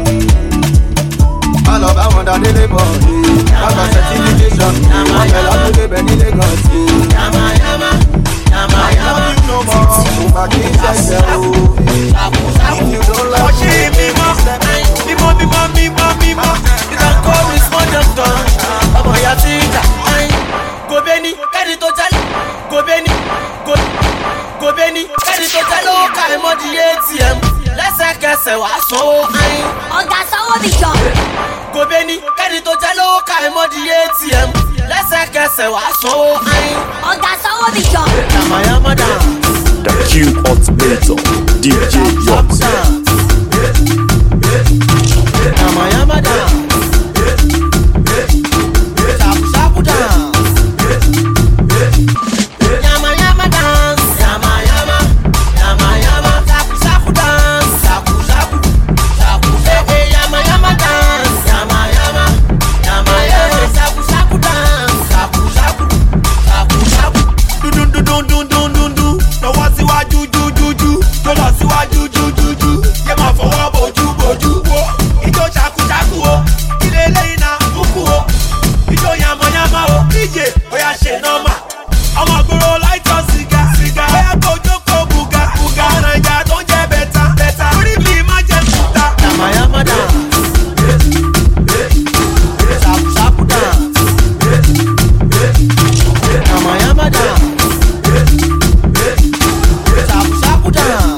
má lọ bá wọn dá délé bọ̀ ni wọ́n gba certification ni wọ́n fẹ́ lábúlé bẹ́ẹ̀ nílé kan sí. yàmà yàmà yàmà yàmà no more kò má kí n ṣẹ̀ṣẹ̀ o if you don't like ọ̀ṣì mímọ́ mímọ́ mímọ́ mímọ́ mímọ́ ìdánkọ́ small doctor ọmọ ìyá tí ń jà gòbẹ́ni kẹ́ni tó jẹ́ gòbẹ́ni gòbẹ́ni kẹ́ni tó jẹ́ lówó ká ẹ̀ mọ́ di A T M lẹ́sẹ̀kẹsẹ̀ wàá sanwó ayin. ọ̀gá sanwó mi jọ. gòbẹ́ni kẹ́ni tó jẹ́ lówó ká ẹ̀ mọ́ di A T M lẹ́sẹ̀kẹsẹ̀ wàá sanwó ayin. ọ̀gá sanwó mi jọ. yamayama dance. The Q Ultimator, D J Yomsi. Yamayama dance. Shabu shabu dance. Yamayama dance. Yamayama. Yamayama. Shabu shabu dance. Shabu shabu. Shabu shabu. Yamayama dance. Yamayama. Yamayama. Shabu shabu dance. Shabu shabu. Shabu shabu. Do do do do do do do do. Lọ́wọ́ síwájú jú jú jú. Lọ́wọ́ síwájú jú jú jú. Yẹ máa fọwọ́ bojú bojú wo. Ijó ṣakuṣaku o. Ilé lẹ́yìn náà kúkú o. Ijó yamayama o. Díje bóyá ṣe nọ́mà. Ọmọ gbòòrò láìtọ́ sìgá sìgá. Bóyá kò jókòó bùgà bùgà. Nàìjà tó ń jẹ bẹ̀tà bẹ̀tà. Orí mi má jẹ kúta. Yamayama dance. Ṣakuṣaku dance. Yamayama dance. Shabu shabu dance.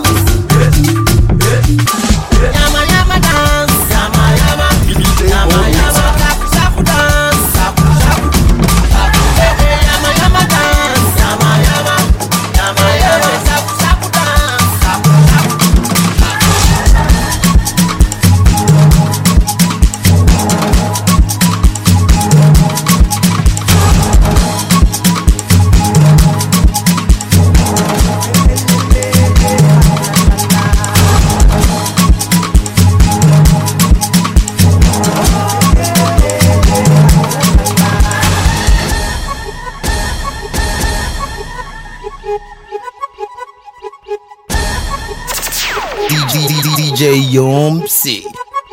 Yama yama dance. Yama yama. Yama yama. Shabu shabu dance. Shabu shabu. Shabu shabu. Yama yama dance. Yama yama. Yama yama. Shabu shabu dance. Shabu shabu. D J Yomsi.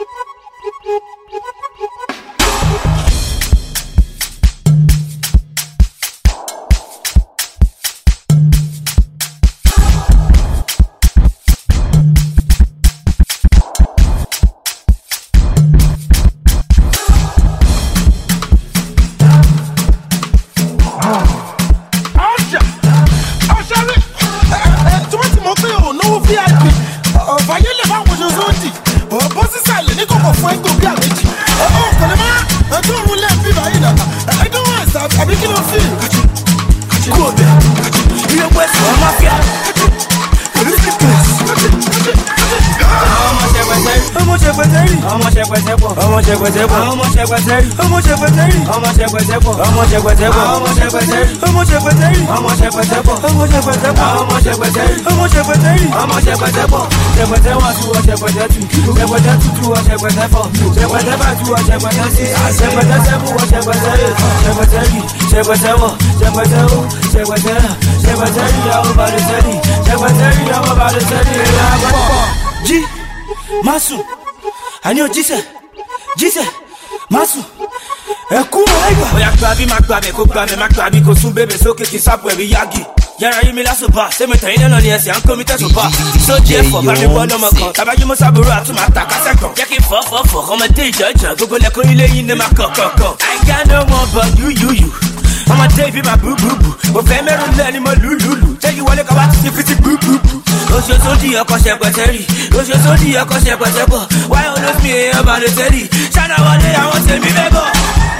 G, Masu, àní o jíṣẹ́, jíṣẹ́, Masu. Ẹ̀kú ọ̀ẹ́gbà. Bóyá gbàbí má gbàbẹ̀ kó gbàbẹ̀ má gbàbí kó sún bébè sókè kí sápò ẹ̀rí yági. Yàrá yí mi lásùbà, sẹ́mi tẹ̀yìn náà ní ẹsẹ̀ à ń kó mi tẹ̀sùbà. Sójì ẹ̀fọ́ bá mi bọ́ lọ́mọ kan, tàbájú mọ́ sábúrò àtúmọ̀ àtàkásẹ̀ kan. Jẹ́ kí n fọ́ fọ́ fọ́ ọmọdé ìjọ́jọ́, gbogbo lẹ́kọ̀ọ́ ilé yín ní máa kọ̀ kọ̀ kọ̀. I got no one but you you you. Ọmọdé ìbí máa bú bú bú. Mo fẹ́ mẹ́rùn lẹ́ni mo lù lù lù. Jẹ́ kí wọlé kan wá ti fi ti bú bú bú. Oṣooṣo di ọkọ̀ ṣẹpẹtẹ rí. Oṣooṣo di ọkọ̀ ṣẹpẹtẹ bọ̀. Wáyé olóṣù mi èèyàn bá lè tẹ́lì. Ṣáná wọlé àwọn tèmi bẹ́ bọ̀. Àwọn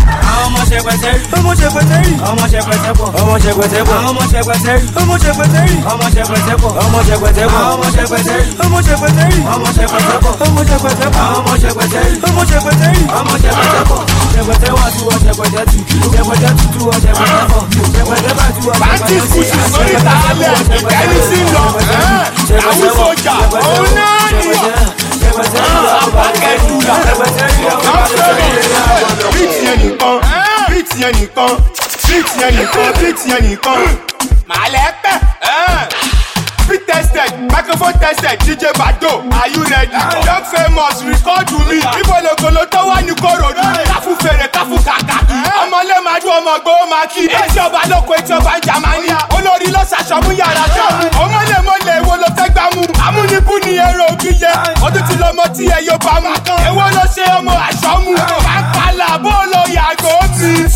ọmọ ṣẹpẹtẹ rí ọmọ ṣẹpẹtẹ rí ọmọ ṣẹpẹtẹ pọ̀ ọmọ ṣẹpẹtẹ pọ̀ ọmọ ṣẹpẹtẹ rí ọmọ ṣẹpẹtẹ rí ọmọ ṣẹpẹtẹ pọ̀ ọmọ ṣẹpẹtẹ pọ̀ ọmọ ṣẹpẹtẹ rí ọmọ ṣẹpẹtẹ rí ọmọ ṣẹpẹtẹ pọ̀ ọmọ ṣẹpẹtẹ pọ̀ ọmọ ṣẹpẹtẹ rí ọmọ ṣẹpẹtẹ rí ọmọ ṣẹpẹtẹ pọ̀ ṣẹpẹtẹ wá sí wọ ṣẹpẹtẹ tù ṣẹpẹtẹ tutù wọ ṣẹpẹtẹ pọ̀ ṣẹpẹtẹ bá ti wọ Bàtí kùsì sórí tààlẹ̀ ẹni sí lọ àwọn sójà òun náà nìyà. Àbákẹ́dùlà bíìtì yẹn nìkan bíìtì yẹn nìkan bíìtì yẹn nìkan bíìtì yẹn nìkan màálẹ̀ pẹ́. Beat tested, microphone tested, D J Bado, are you ready? Young famous, record to me. Ibo logolo tó wà ní Korodu. Káfù fèrè, káfù kàkà. Ọmọlé máa dún ọmọ gbó máa kí. Etí ọba lóko, etí ọba ń Jamani. Olórí ló ṣàṣọmú yàrá jọ. Ọmọlé mọ́lẹ̀ èwo ló fẹ́ gbà mú. Amúnibú ni èrò òbí yẹ. Ọdún tí lọmọ tí ẹ yóò bá mú. Èwo ló ṣe ọmọ àṣọmú. Pàápàá bó lo yàgò mi.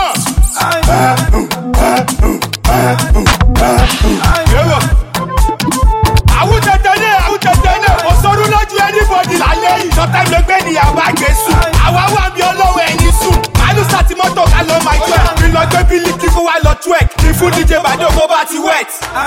Àwùjẹjẹlé àwùjẹjẹlé kò sọ́rú lójú anybody lálẹ́ yìí. Sọ́tẹ́ ló gbé níyàwó àgẹ̀sù. Àwa wà bí ọlọ́wọ́ ẹ̀yìn sùn. Màálù sàtì mọ́tò ká ló máa jẹ́. Mi lọ gbé bílí kí kó wá lọ twerk. Ní fún D J Bado kó bá ti wet.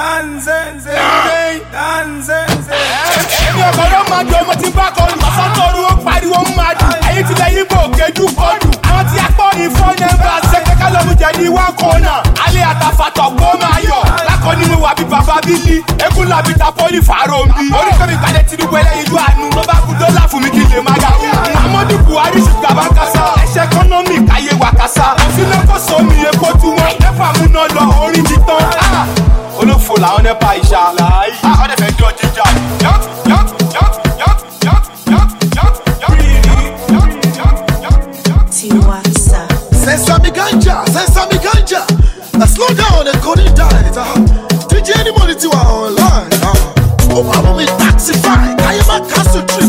Èmi ọ̀gọ́ ló máa di ọmọ tí bá kọlu. Sọ́tọ̀rù ó pariwo ń máa dùn. Ẹyin ti lẹ yíbo òkèjú kọlù. Àwọn tí a pọ̀ ní fún nẹ́mbà ṣẹ̀kẹ́ ká lọ́mú jẹ ní wá kọ́nà. Alẹ́ àtàfàtọ̀ gbó máa yọ̀. Lákọ̀ nínú wa bí bàbá bílí. Egun làbí ta pọ́lì fàárọ̀ mi. Oríkèmí gbàdé Tinubu ẹlẹ́yin ìlú àánú. Ló bá kú dọ́là fún mi kí lè má yàwó. Amadu Buhari ṣì gàba kásá. Ẹ̀ṣẹ̀ kọ́nọ́mì káyé wa kásá. Òfin lẹ́kọ̀ọ́ sómi epo tú wọn. Nẹ́fà múná lọ orin ti tán. Olófò làwọn nẹ́pà ìṣá. Ọ̀dẹ̀ fẹ́ jọ jíjà. Yọ̀tù yọ̀tù yọ̀tù yọ̀tù yọ̀tù yọ̀tù. Tiwa Sa. Sesame ganja, sesame ganja. Now slow down and go in diet. Uh. D J anybody to our online. Uh. Oh, I'm with Taxify. I am a castle trip.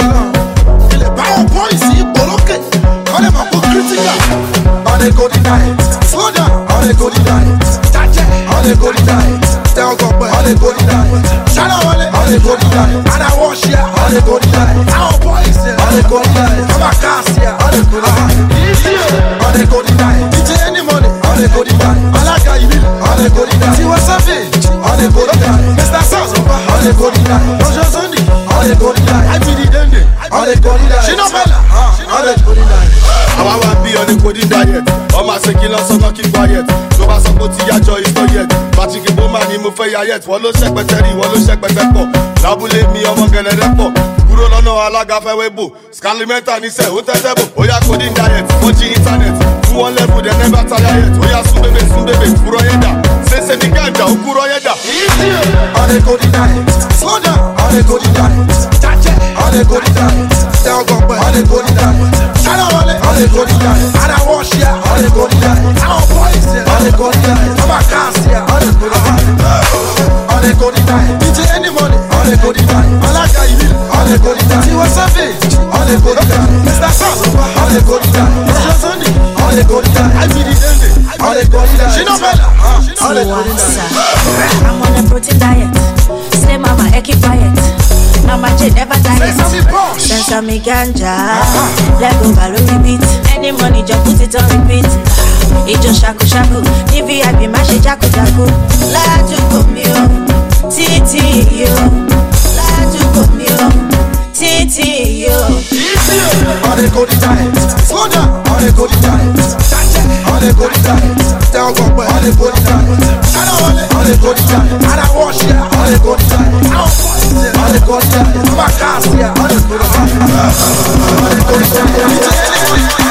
Uh. In the power boys, see Boloke. Call them up for critical. On the go in diet. Slow down. On the go in diet. On the go in diet. Stay on go on the go in diet. Shout out on the on the go in diet. And I wash here on the go in diet. Our boys on the go in diet. I'm a cast here on the go in diet. On the go in diet. D J any money on the go in diet. I like how you live on the go in diet. See what's up, on the go in diet. Mister Sounds on the go in diet. Roger Sunday on the go in diet. I be the dende on the go in diet. She no bella on the go in diet. I wanna be on the go in diet. I'm a secular so not keep quiet. So I support your joy is not yet. Patrick Bowman ni mo fẹ́ ya yet. Wọ́n ló ṣẹ́pẹ̀tẹ́rì, wọ́n ló ṣẹ́pẹ̀tẹ́ pọ̀. Lábúlé mi ọmọ gẹ̀lẹ́dẹ́ pọ̀. Kúrò lọ́nà alága fẹ́ wé bò. Scalimenta ní sẹ́, ó tẹ́tẹ́ bò. Ó yá coding diet, ó jí internet. Fún wọn level dem never tire yet. Ó yá sún bébè sún bébè, kúrò yẹn dà. Ṣéṣe ní gànjà, ó kúrò yẹn dà. On the coding diet. Slow down. On the coding diet. On the coding diet. Stay on go on the coding diet. Shout out on the on the coding diet. And I wash here on the coding diet. Our boys on the coding diet. I'm a cast here on the coding diet. On the coding diet. D J any money on the coding diet. I like how you live on the coding diet. See what's up, on the coding diet. Mister Sounds on the coding diet. Roger Sunday on the coding diet. I be the dende on the coding diet. She no bella on the coding diet. I'm on a protein diet. Say mama, I keep quiet. Now my shit never diet. Sesame ganja. Let go value repeat. Any money just put it on repeat. It just shaku shaku. If you have been mashed jaku jaku. La to come yo. Titi yo. La to come yo. Titi yo. On the coding diet. Slow down. On the coding diet. On the coding diet. Stay on go on the coding diet. Shout out on the on the coding diet. And I wash here on the coding diet. Our boys on the coding diet. I'm a cast here on the coding diet. On the coding diet.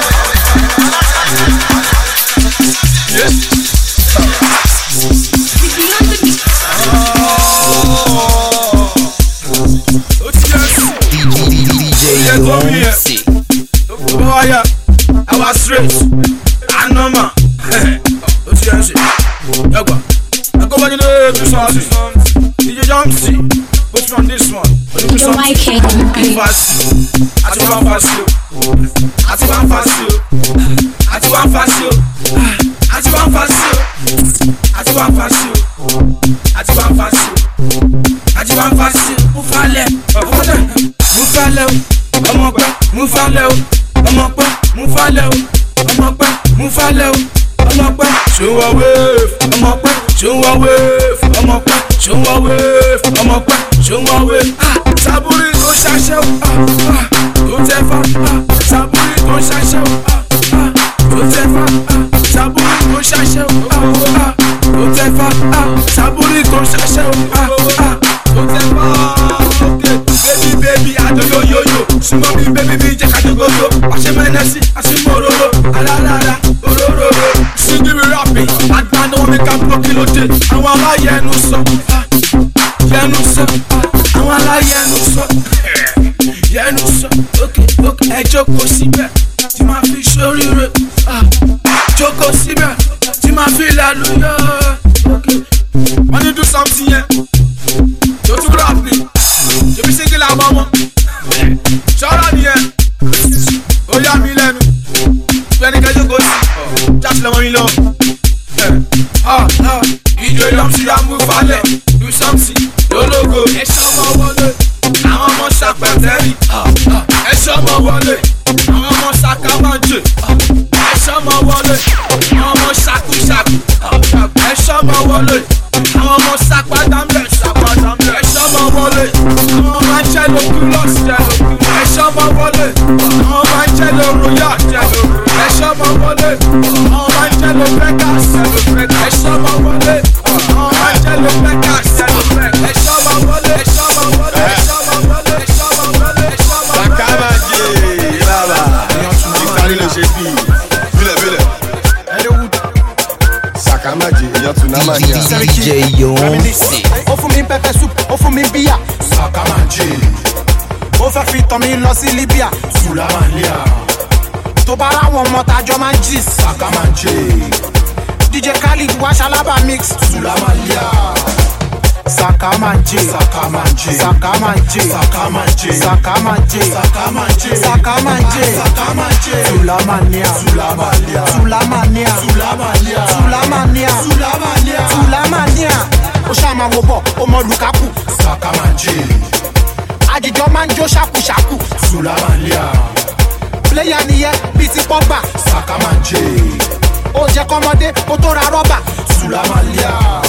I was straight, I know man. What's your shit? Yagwa, I go back to the resources. D J Jumpsy, what's from this one? The mic king. Fast, I just want fast you. I just want fast you. I just want fast you. I just want fast you. I just want fast you. I just want fast you. I just want fast you. Move fast, move fast, move fast, move fast, move fast, move fast. ọmọ pẹ́ mú falẹ̀ o ọmọ pẹ́ ṣòwò wave ọmọ pẹ́ ṣòwò wave ọmọ pẹ́ ṣòwò wave ọmọ pẹ́ ṣòwò wave Saburi tó ṣaṣẹ́ o tó tẹ́ fa Saburi tó ṣaṣẹ́ o tó tẹ́ fa Saburi tó ṣaṣẹ́ o tó tẹ́ fa Saburi tó ṣaṣẹ́ o tó tẹ́ fa. Baby baby adoyoyoyo súnmọ́ mi baby mi jẹ́ kájọgójó ọ̀ṣẹ́ mẹ́nẹ́sì àṣìmọ̀rọ̀rọ̀ alárara òróróró sídìrí rápì àgbàdo omi ká bọ́ kí ló dé àwọn aláyẹnu sọ yẹnu sọ àwọn aláyẹnu sọ yẹnu sọ ókè ókè ẹ jókòó síbẹ̀ tí máa fi ṣoríire jókòó síbẹ̀ tí máa fi lálùyọ ókè wọ́n ní do something yẹn tó tún rap ni jẹ́bi sínkì làwọn ọmọ ṣọ́ra nìyẹn ó yá mi lẹ́nu fẹ́ni kẹjọ kò sí jáde lọ́mọ mi lọ. ìjọ yọmsí amúfalẹ̀ do something lólógo ẹ̀ṣọ́ ọmọ wọlé àwọn ọmọ ṣàpẹ̀tẹ́rì ẹ̀ṣọ́ ọmọ wọlé àwọn ọmọ ṣàkàmájè ẹ̀ṣọ́ ọmọ wọlé àwọn ọmọ ṣàkúṣàkú ẹ̀ṣọ́ ọmọ wọlé àwọn ọmọ ṣàpàdánbẹ̀ ṣàpàdánbẹ̀ ẹ̀ṣọ́ ọmọ wọlé àwọn ọmọ ajẹ́lò kúlọ̀s jẹ́lò ẹ̀ṣọ́ ọmọ wọlé àwọn ọmọ ajẹ́lò royà jẹ́lò ẹ̀ṣọ́ ọmọ wọlé àwọn ọmọ ajẹ́lò vegas jẹ́lò ẹ̀ṣọ́ ọmọ wọlé àwọn ọmọ ajẹ́lò vegas jẹ́lò ẹ̀ṣọ́ ọmọ wọlé ẹ̀ṣọ́ ọmọ wọlé ẹ̀ṣọ́ ọmọ wọlé ẹ̀ṣọ́ ọmọ wọlé ẹ̀ṣọ́ ọmọ wọlé. Sàkámàjè bàbá ìtàrí ló ṣe bí bílẹ̀ bílẹ̀ Sàkámàjè èèyàn tún náà máa ní à. D J Yomsi. Ó fún mi pepper soup, ó fún mi bíyà. Sàkámàjè. Ó fẹ́ fi tọ́ mi lọ sí Libya. Sùlámàlíà. Tó bá ráwọn ọmọ tájọ́ máa ń jí. Sàkámàjè. D J Khalid wá ṣalábà mix. Sùlámàlíà. Sàkámàjè. Sàkámàjè. Sàkámàjè. Sàkámàjè. Sàkámàjè. Sàkámàjè. Sàkámàjè. Sàkámàjè. Sùlámàníà. Sùlámàlíà. Sùlámàníà. Sùlámàlíà. Sùlámàníà. Sùlámàlíà. Sùlámàníà. Ó ṣàmà wo bọ̀, ó mọ Lukaku. Sàkámàjè. Àjìjọ máa ń jó ṣàkúṣàkú. Sùlámàlíà. Pléyà nìyẹn bíi ti Pọ́gbà. Sàkámàjè. Ó jẹ́ kọ́mọdé kó tó ra rọ́bà. Sùlámàlíà.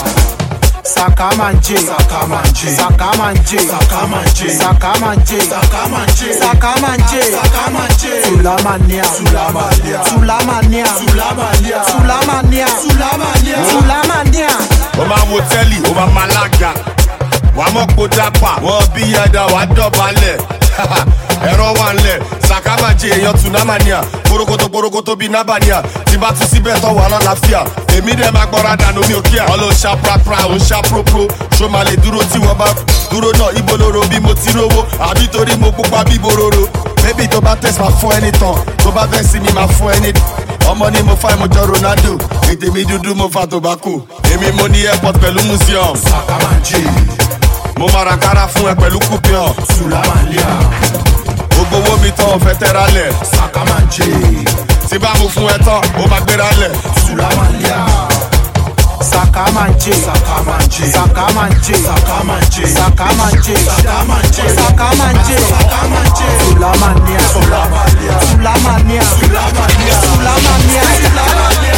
Sàkámàjè. Sàkámàjè. Sàkámàjè. Sàkámàjè. Sàkámàjè. Sàkámàjè. Sàkámàjè. Sàkámàjè. Sùlámàníà. Sùlámàlíà. Sùlámàníà. Sùlámàlíà. Sùlámàníà. Sùlámàlíà. Sùlámàníà. Ó máa wo tẹ́lì, ó máa máa lága. Wàá mọ̀ kó dápà, wọ́n bí yàda wàá dọ̀bálẹ̀. Ẹ̀rọ wà ńlẹ̀, Sàkámàjè èèyàn tún námàníà. Porokoto porokoto bíi nábàníà. Tí bá tún síbẹ̀ tán wà lálàáfíà. Èmi dẹ̀ máa gbọ́ra dànù mi ò kíá. Wọ́n ló ṣá prapra, ó ń ṣá propro. Ṣó máa lè dúró tí wọ́n bá dúró náà ibo lóró bí mo ti rówó. Àbí torí mo pupa bí bororo. Bébì tó bá tẹ̀sí máa fún ẹni tán. Tó bá fẹ́ sí mi máa fún ẹni. Ọmọ ni mo fa ìmọ̀jọ Ronaldo. Ètè mi dúdú mo fa tobacco. Èmi mo ní airport pẹ̀lú museum. Sàkámàjè. Mo máa ra kára fún ẹ pẹ̀lú kúpíọ̀. Sùlámàlíà. Gbogbo owó mi tán ọ̀fẹ́ tẹ́ra lẹ̀. Sàkámàjè. Tí bá mu fún ẹ tán, ó máa gbéra lẹ̀. Sùlámàlíà. Sàkámàjè. Sàkámàjè. Sàkámàjè. Sàkámàjè. Sàkámàjè. Sàkámàjè. Sàkámàjè. Sàkámàjè. Sùlámàníà. Sùlámàlíà. Sùlámàníà. Sùlámàlíà. Sùlámàníà. Sùlámàlíà.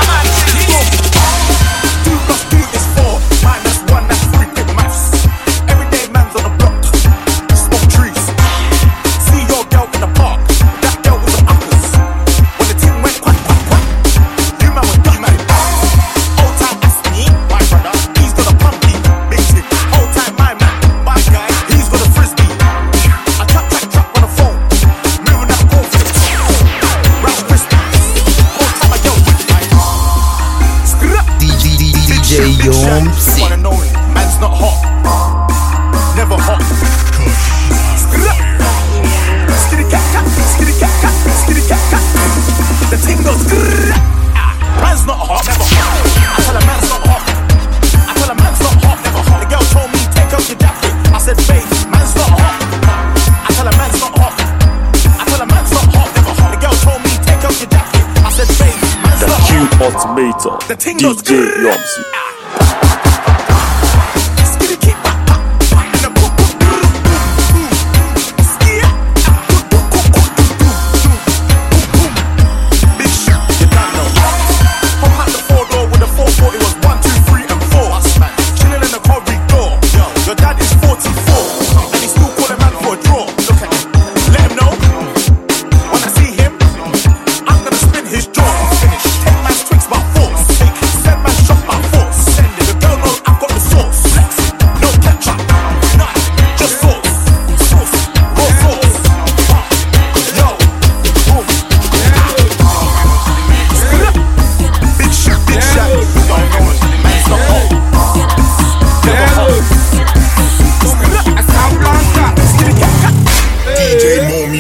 Two plus two is four, minus one, that's three, quick maths. Everyday man's on the block, smoke trees. See your girl in the park, that girl was an apples. When the team went quack, quack, quack, you man was done, man. Old time ask me, my brother, he's got a pumpy, big tip. Old time my man, my guy, he's got a frisbee. I trap, trap, trap on the phone, moving that call for the top. Round Christmas, old time I go with my D J Yomsi. One and only, man's not hot, never hot. Skitty cat cat, skitty cat cat, skitty cat cat. The thing goes man's not hot, never hot. I tell a man's not hot. I tell a man's not hot, never hot. The girl told me take off your jacket. I said babe, man's not hot. I tell a man's not hot. I tell a man's not hot, never hot. The girl told me take off your jacket. I said babe, man's The not Q hot. Ultimator, The thing D goes J Yomsi. Big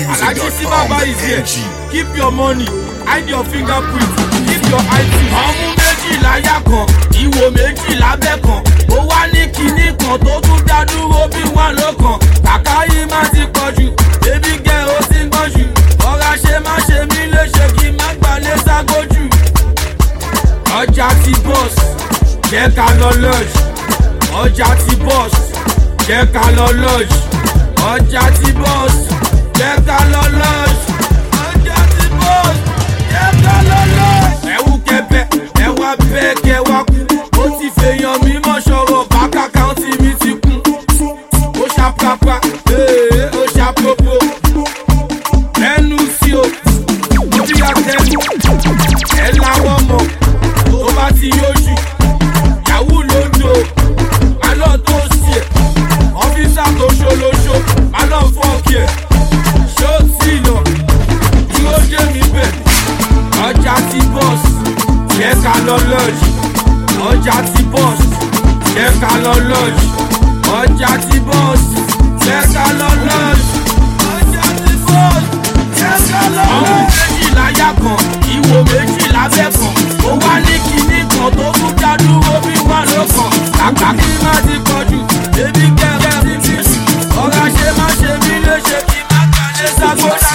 Alaji si baba is here. Keep your money, hide your fingerprint, keep your I D. Ọmú méjì láyà kan, ìwò méjì lábẹ́ kan. Ó wá ní kinní kan tó tún dá dúró bí wọ́n lọ́kàn. Kàkà yìí má ti pọ̀jù, baby girl ó ti ń gbọ́jù. Ọ̀rá ṣe má ṣe mí léṣe kí má gbalẹ̀ ságójù. Ọjà ti bọ́s, jẹ́ ká lọ lọ́jì. Ọjà ti bọ́s, jẹ́ ká lọ lọ́jì. Ọjà ti bọ́s, jẹ́ ká lọ lọ́jì. Ọjà ti bọ́s, jẹ́ ká lọ lọ́jì. Ẹ̀wù kẹ̀bẹ̀, ẹ̀wà bẹ́ẹ̀ kẹwà kú. Ó ti fèèyàn mímọ́ ṣọ̀rọ̀ bákà káùntì mi ti kú. Ó ṣàpápá, ee, ó ṣàpòpò. Lẹ́nu sí o, ó bí àtẹnu. Ẹ láwọn mọ̀, tó bá ti yójú. Yahoo ló dò, àlọ́ tó sí ẹ̀. Ọ́fíìsà tó ṣolóṣo, àlọ́ fọ́ọ̀kì ẹ̀. Ṣó tí lọ, dúró dé mi bẹ̀. Ọjà ti bọ́ọ̀sì, jẹ́ ká lọ lọ́jì. Ọjà ti bọ́ọ̀sì, jẹ́ ká lọ lọ́jì. Ọjà ti bọ́ọ̀sì, jẹ́ ká lọ lọ́jì. Ọjà ti bọ́ọ̀sì, jẹ́ ká lọ lọ́jì. Ọmọ méjì láyà kan, ìwò méjì lábẹ́ kan. Ó wá ní kinní kan tó tún dá dúró bí wọ́n ló kàn. Kàkà kí má ti pọ̀jù, baby girl ti ti jù. Ọ̀rá ṣe má ṣe mí léṣe kí má gbalẹ̀ ságójì.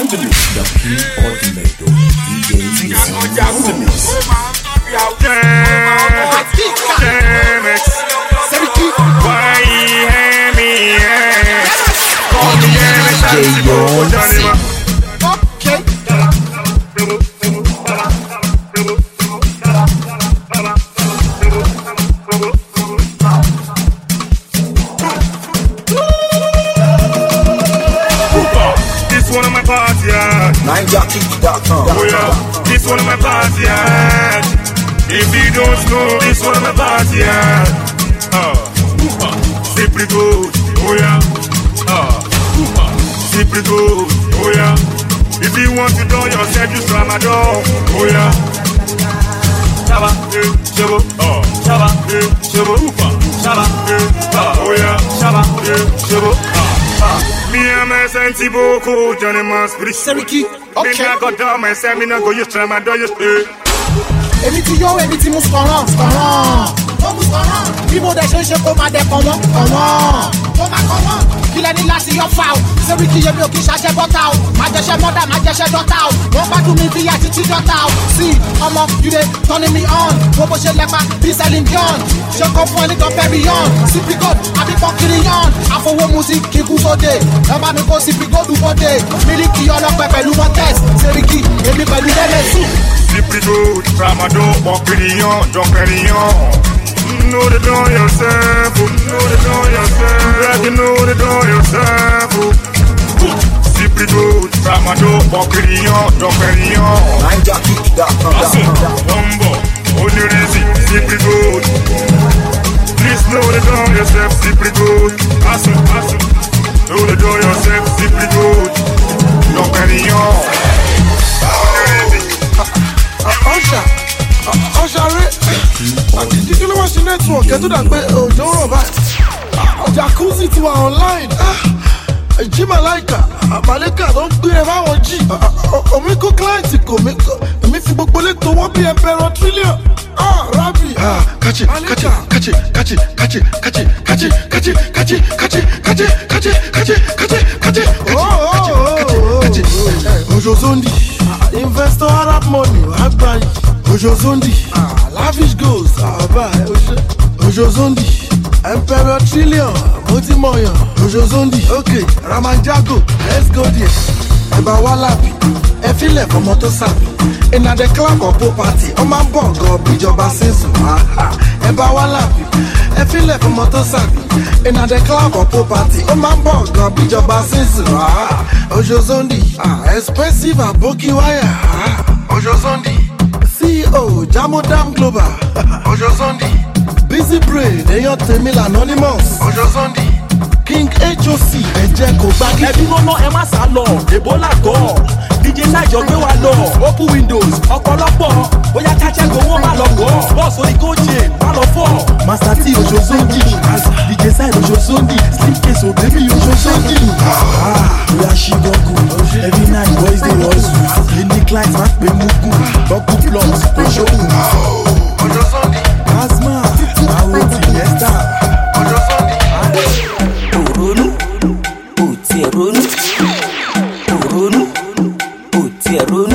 This one of my party, yeah. nine jockey dot com. Oh yeah, this one of my party, yeah. If you don't know, this one of my party, yeah. Uh, simply good, oh yeah. Uh, simply good, oh yeah. If you want to know yourself, you try my door, oh yeah. Shaba, eh, shabo, oh, shaba, eh, shabo, shaba, eh, oh yeah, shaba, eh, shabo, ah. Me and my senti boko, Johnny Mas, pretty Seriki. Okay. Me not go down myself, me not go use try my door, you stay. Èmi ti yó, èmi ti mú sọ̀rọ̀ sọ̀rọ̀. Ó mú sọ̀rọ̀. Bí mo dẹ̀ ṣe ń ṣe kó máa dẹ̀ kàn wọ́n kàn wọ́n. Kó máa kàn wọ́n. Kí lẹ́ni láti yọ fa o. Seriki yẹ mi ò kí ṣàṣẹ bọ́tà o. Má jẹ́ṣẹ́ mọ́dà, má jẹ́ṣẹ́ dọ́tà o. Wọ́n gbádùn mi bí àtìtì dọ́tà o. Sí ọmọ you dey turning me on. Wo bó ṣe lẹ́pa bí Celine Dion. Ṣé kò fún ẹni kan very young? Sipi gold àbí pọ́kiri yan. Àfọwọ́ music kí kú sóde. Ẹ bá mi kó sipi gold bóde. Mílíkì ọlọ́pẹ pẹ̀lú mọ́tẹ́s. Seriki èmi pẹ̀lú lẹ́lẹ́sì. Simply good, tramadol, Bonkirion, Jonkerion. Know the door yourself, oh. Know the door yourself. Like you know the door yourself, oh. Simply good, tramadol, Bonkirion, Jonkerion. nine jockey dot com. Bumbo, only reason, simply good. Please know the door yourself, simply good. Asu, asu. Know the door yourself, simply good. Jonkerion. Ọ̀ṣà ọ̀ṣà rẹ̀ kí ló wá sí nẹ́tíwọ̀kì ẹ̀ tó dà pé òjò rọ̀ báyìí. Jacuzzi ti wà online. Jimalaika Malika ló ń gbé ẹ fáwọn jì. Omi kó kíláìntì kò mí kó. Èmi fi gbogbo lè tó wọ́n bí ẹ̀pẹ̀rọ̀ trillion. Rabi. Kachi kachi kachi kachi kachi kachi kachi kachi kachi kachi kachi kachi kachi kachi kachi kachi kachi. Ojozondi. Investor Arab money, Agbayi, Ojozondi, Lavish Goals, Abai, Ojozondi, Emperor Trillion, Motimoyan, Ojozondi, okay, Ramanjago, let's go there. Eba Walabi, Efile for Motosabi, and at the club of party, on my bong or Bijoba Sensu, Eba Walabi, Efile for Motosabi, and at the club of party, on my bong or Bijoba Sensu, Ojozondi, expensive Aboki Wire, Ojozondi, C E O, Jamodam Global, Ojozondi, Busy Brain, Eyon Temil Anonymous, Ojozondi, King H O C, ẹ̀jẹ̀ kò gbá kí. Ẹbí wọn náà ẹ má sá lọ, Ebola gọ̀. D J Sájọ gbé wa lọ, open windows, ọ̀pọ̀lọpọ̀. Bóyá kájẹ́ gbowó má lọ gọ̀. Bọ́ọ̀sì orí kóòjì má lọ fọ́. Master T Ojozondi, D J Sájọ Ojozondi, Slim Case Obebi Ojozondi. Bóyá ṣì gbọ́ngàn. Every night boys dey hustle. Any clients máa pè mugu. Double plus kò ṣóhun. Ọjọ́ Sunday. Asma, àwọn ti yẹ star. Ọjọ́ Sunday. Òrónú, ò tiẹ̀ ronú. Òrónú, ò tiẹ̀ ronú.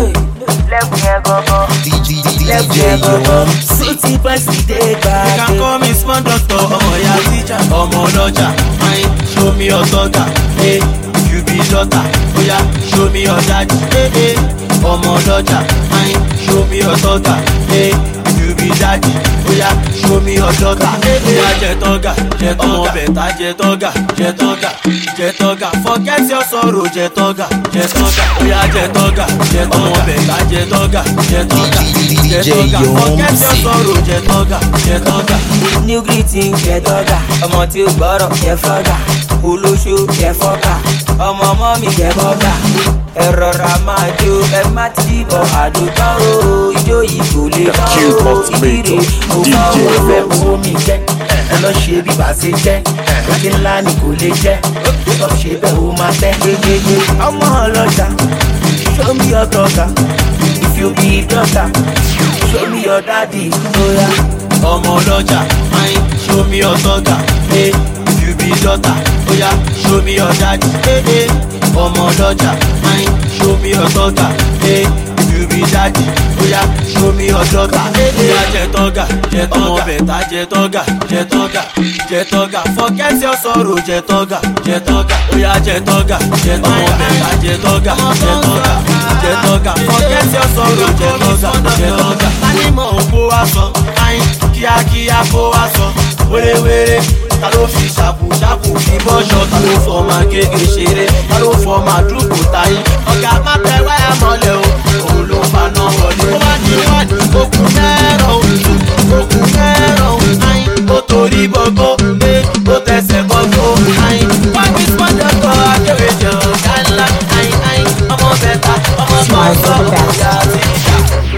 Lẹ́kùn yẹn gangan. Lẹ́kùn yẹn gangan. City Pẹ́sì dé gbàgbé. You can call me small doctor, ọmọ ya teacher, ọmọ ọlọ́jà. Fine, show me your daughter. Hey, you be daughter. Oya, show me your daddy. Hey, hey, ọmọ ọlọ́jà. Fine, show me your daughter. Hey, you be daddy. Oya, show me your daughter. Hey, hey, oya, jẹ tọ́gà, jẹ tọ́gà. Ọmọ bẹ̀ta jẹ tọ́gà, jẹ tọ́gà, jẹ tọ́gà. Forget your sorrow, jẹ tọ́gà, jẹ tọ́gà. Oya, jẹ tọ́gà, jẹ tọ́gà. Ọmọ bẹ̀ta jẹ tọ́gà, jẹ tọ́gà, jẹ tọ́gà. Forget your sorrow, jẹ tọ́gà, jẹ tọ́gà. New greeting jẹ tọ́gà. Ọmọ tí ó gbọ́rọ̀ jẹ fọ́gà. Olóṣó jẹ fọ́gà. Ọmọ ọmọ mi jẹ bọ́gà. Ẹ rọra máa jó ẹ má ti bọ̀ àdótán o. Ijó yìí kò lè tán o. Ìdíre mo bá owó fẹ́ owó mi jẹ́. Ẹ lọ ṣe bí bá ṣe jẹ́. Òkè ńlá ni kò lè jẹ́. Sọ ṣe bẹ́ẹ̀ o máa tẹ́. Yeyeye ọmọ ọlọ́jà. Show me your daughter. If you be daughter. Show me your daddy. Oya. Ọmọ ọlọ́jà. Fine, show me your daughter. Hey, if you be daughter. Oya, show me your daddy. Hey, hey. Ọmọ ọlọ́jà. Fine, show me your daughter. Hey, if you be daddy. Oya, show me your daughter. Hey, hey. Oya, jẹ tọ́gà, jẹ tọ́gà. Ọmọ bẹ̀ta jẹ tọ́gà, jẹ tọ́gà, jẹ tọ́gà. Forget your sorrow, jẹ tọ́gà, jẹ tọ́gà. Oya, jẹ tọ́gà, jẹ tọ́gà. Ọmọ bẹ̀ta jẹ tọ́gà, jẹ tọ́gà, jẹ tọ́gà. Forget your sorrow, jẹ tọ́gà, jẹ tọ́gà. Tánímọ̀ òkú wa sọ, ayin kíákíá kó wa sọ. Wérewére, ta ló fi ṣàpùṣàpù fi bọ́ṣọ? Ta ló fọ ọmọ kéèké ṣeré? Ta ló fọ ọmọ àdúgbò táyé? Ọ̀gá má tẹ wáyà mọ́lẹ̀ o, òun ló faná wọlé. Ó wá ní ìwádìí, okùn mẹ́ràn o, okùn mẹ́ràn o, ayin. Ó torí gbogbo, lé, ó tẹsẹ̀ gbogbo, ayin. Wọ́n fi sọ́dọ̀tọ̀ akéwì jẹ ọ̀gá ńlá, ayin, ayin. Ọmọ bẹ̀ta, ọmọ gbọ̀ngàn, ọ̀gá àti ìjà.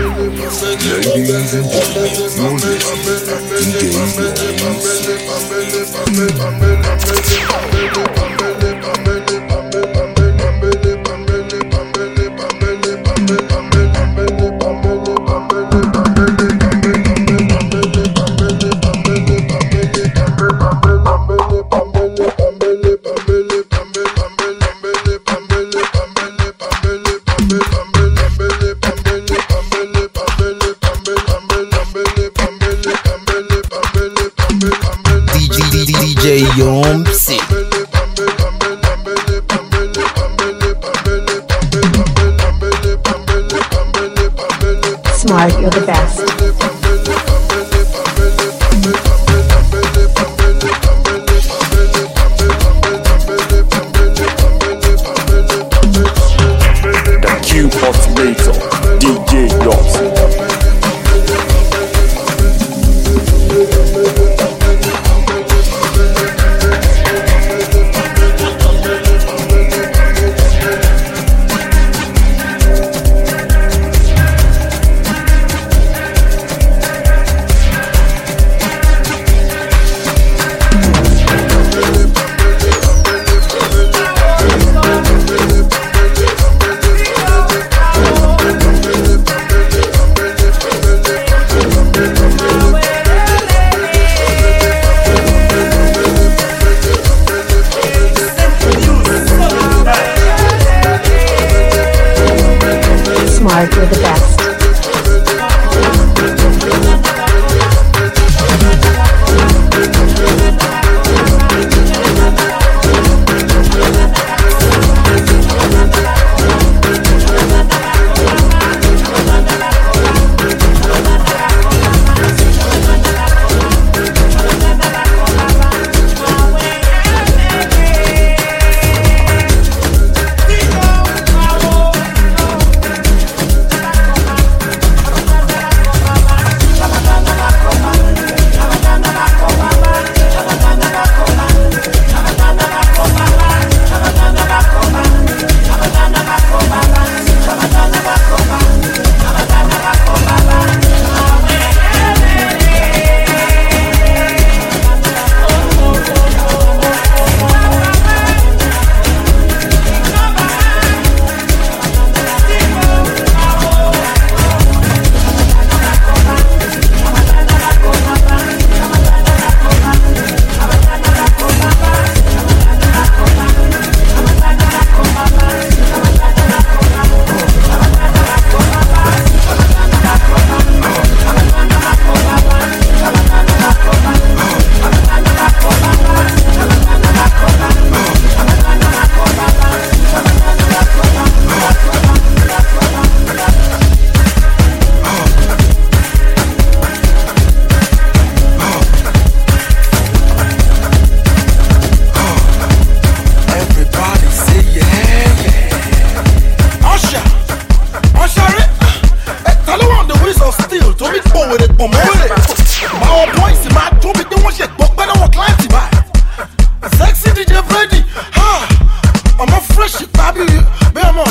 Ladies and gentlemen, you're listening to D D J Yomsi. Smart, you're the best. The Q Ultimator, D J Yomsi.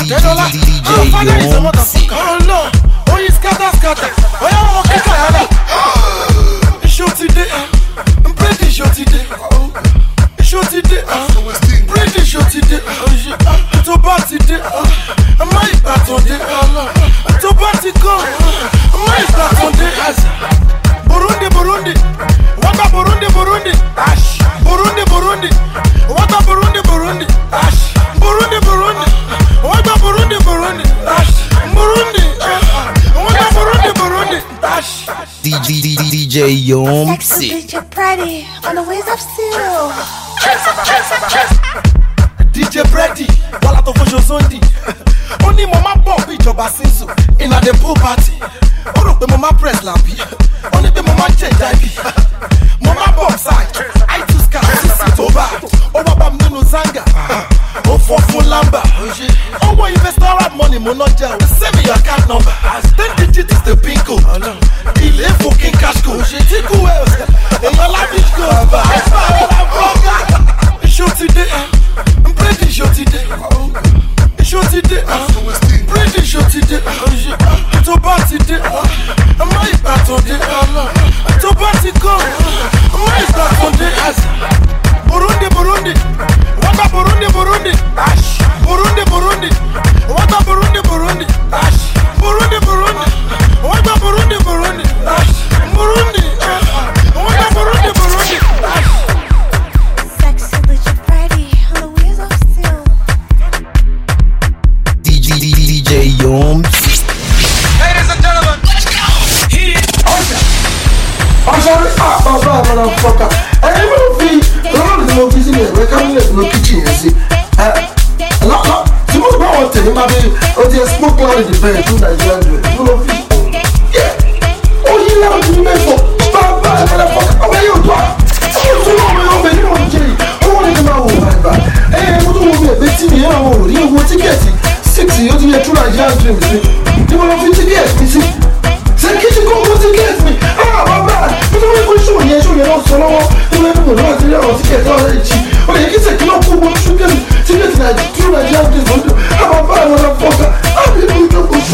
D J Yomsi. Oh no, oh you scatter scatter. Oh yeah, oh kick out. Show today, pretty show today. Show today, pretty show today. To bat today, my bat on day. To bat it go, my bat on day. Burundi, Burundi, what a Burundi, Burundi, Ash, Burundi, Burundi, what a Burundi, Burundi, Ash, Burundi, Burundi, what a Burundi, Burundi, Ash, Burundi, what a Burundi, Burundi, Ash. D J D J Yomsi. You're pretty on the ways of steel. D J Brady, wala to fo Zondi. Only mama bomb ìjọba Sinzo in a the pool party. Ó rò pé mama press lampi. Only the mama change I be. Mama bomb side. I too scar sisi tó bá. Ó wá bá mi nínú zanga. Ó fọ́ fún lamba. Owó investor rap money mo ná jẹ́ o. Send me your account number. Ten digit is the bingo. Ilé fucking cash go. Tíkú wells. Èèyàn lábí go. Ẹ̀fà ọ̀la bọ́gà. Show today. I'm pretty sure today. Show today. Pretty sure today. To party today. I might bat on day. To party go. I might bat on day. Burundi, Burundi. What a Burundi, Burundi. Ash. Burundi, Burundi. What a Burundi, Burundi. Ash. Burundi, Burundi. What a Burundi, Burundi. Ash. Burundi. What a Burundi, Burundi. Ash. D J Yomsi. Ladies and gentlemen, let's go. Hit it. I'm sorry, ah, Baba, motherfucker. I never feel. Don't know the movie in the cabinet, no kitchen, you see. Uh, no, no. The most important thing, my baby, oh, there's smoke cloud in the bed, two Nigerian doing. You know, yeah. Oh, you know what you meant for? Baba, motherfucker. Where you talk? Oh, so long, my own baby, you want to change. Oh, what is the matter with my back? Eh, what do you want? Betty, you know, you want to get it. sixty, you do two Nigerian dreams. You want to fifty years, me see. Say, get you go, what to get me? Ah, my bad. But the way you show you, show you don't so long. You never know what to do, what to get already. Oh, you can say, you know, what to get to get two Nigerian dreams. Ah, my bad, motherfucker. Ah, you do the push.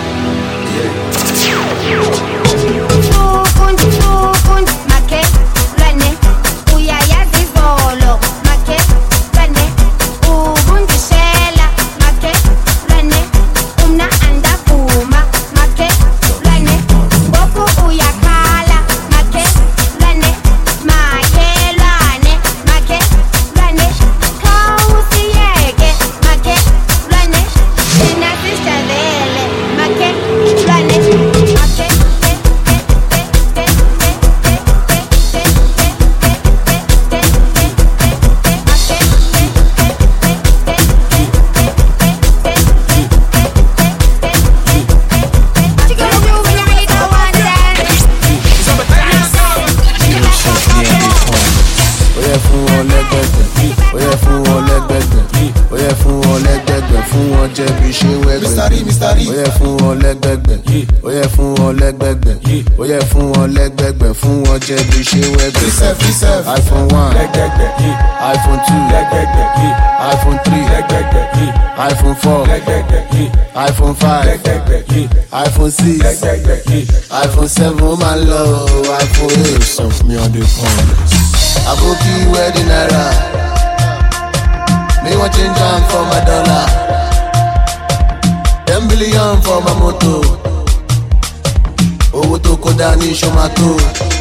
iPhone one, iPhone two, iPhone three, iPhone four, iPhone five, iPhone six, iPhone seven, oh my love, iPhone eight. Surf me on the phone. Aboki wedding naira. Me want change am for my dollar. Ten billion for my moto. Owó tó kó dání ṣọmátó.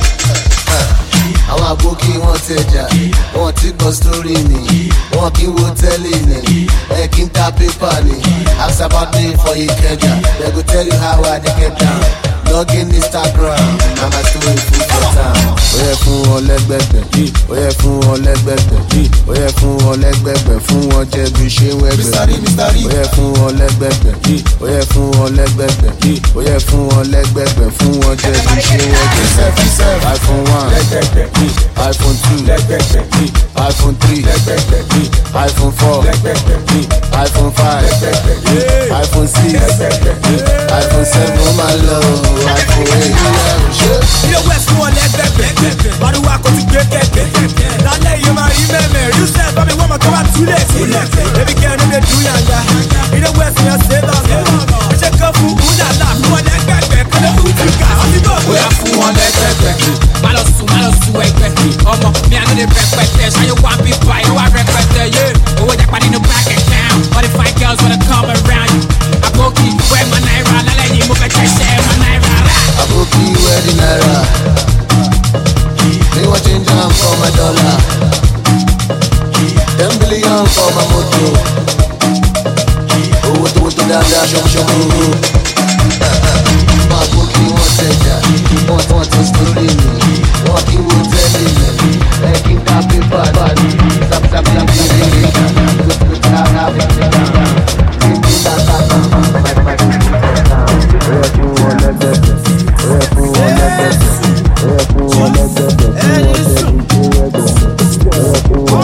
Àwọn àbókí wọn tẹjà, wọn ti gbọ́ sórí ni, wọn kì í wo tẹ́lẹ̀ ni, ẹ kì í ta pépà ni. Ask about me for Ikeja, they go tell you how I dey get down. Log in Instagram, na my story full for town. Ó yẹ fún wọn lẹ́gbẹ̀gbẹ̀, ó yẹ fún wọn lẹ́gbẹ̀gbẹ̀, ó yẹ fún wọn lẹ́gbẹ̀gbẹ̀, fún wọn jẹ bí ṣe wẹ́gbẹ̀. Ó yẹ fún wọn lẹ́gbẹ̀gbẹ̀, ó yẹ fún wọn lẹ́gbẹ̀gbẹ̀, ó yẹ fún wọn lẹ́gbẹ̀gbẹ̀, fún wọn jẹ bí ṣe wẹ́gbẹ̀. iPhone one, iPhone two, iPhone three, iPhone four, iPhone five, iPhone six, iPhone seven, oh my love, iPhone eight. Ilé west wọn lẹ́gbẹ̀gbẹ̀, Bàdúwà kò ti gbé kẹ̀kẹ́. Lálẹ́ yìí máa rí mẹ́mẹ́, Yusuf bá mi wọ́n mọ̀ tó wà túlẹ̀. Ebi kẹ́ ẹni lè dùn yànjá. Ilé west dáadáa ṣọṣọkòrò. Máa kó kí wọ́n tẹ̀jà, wọ́n tán tó sórí mi, wọ́n kí wọ́n tẹ́lẹ̀ mi, ẹ kí n ká pépà bàbí, sábsábsá kí n lè rí ká, gbogbo ká ká fi ṣe ká ká, kí n kí ká ká ká. Oya kí wọ́n lẹ́gbẹ̀ẹ́, oya kí wọ́n lẹ́gbẹ̀ẹ́, oya kí wọ́n lẹ́gbẹ̀ẹ́, oya kí wọ́n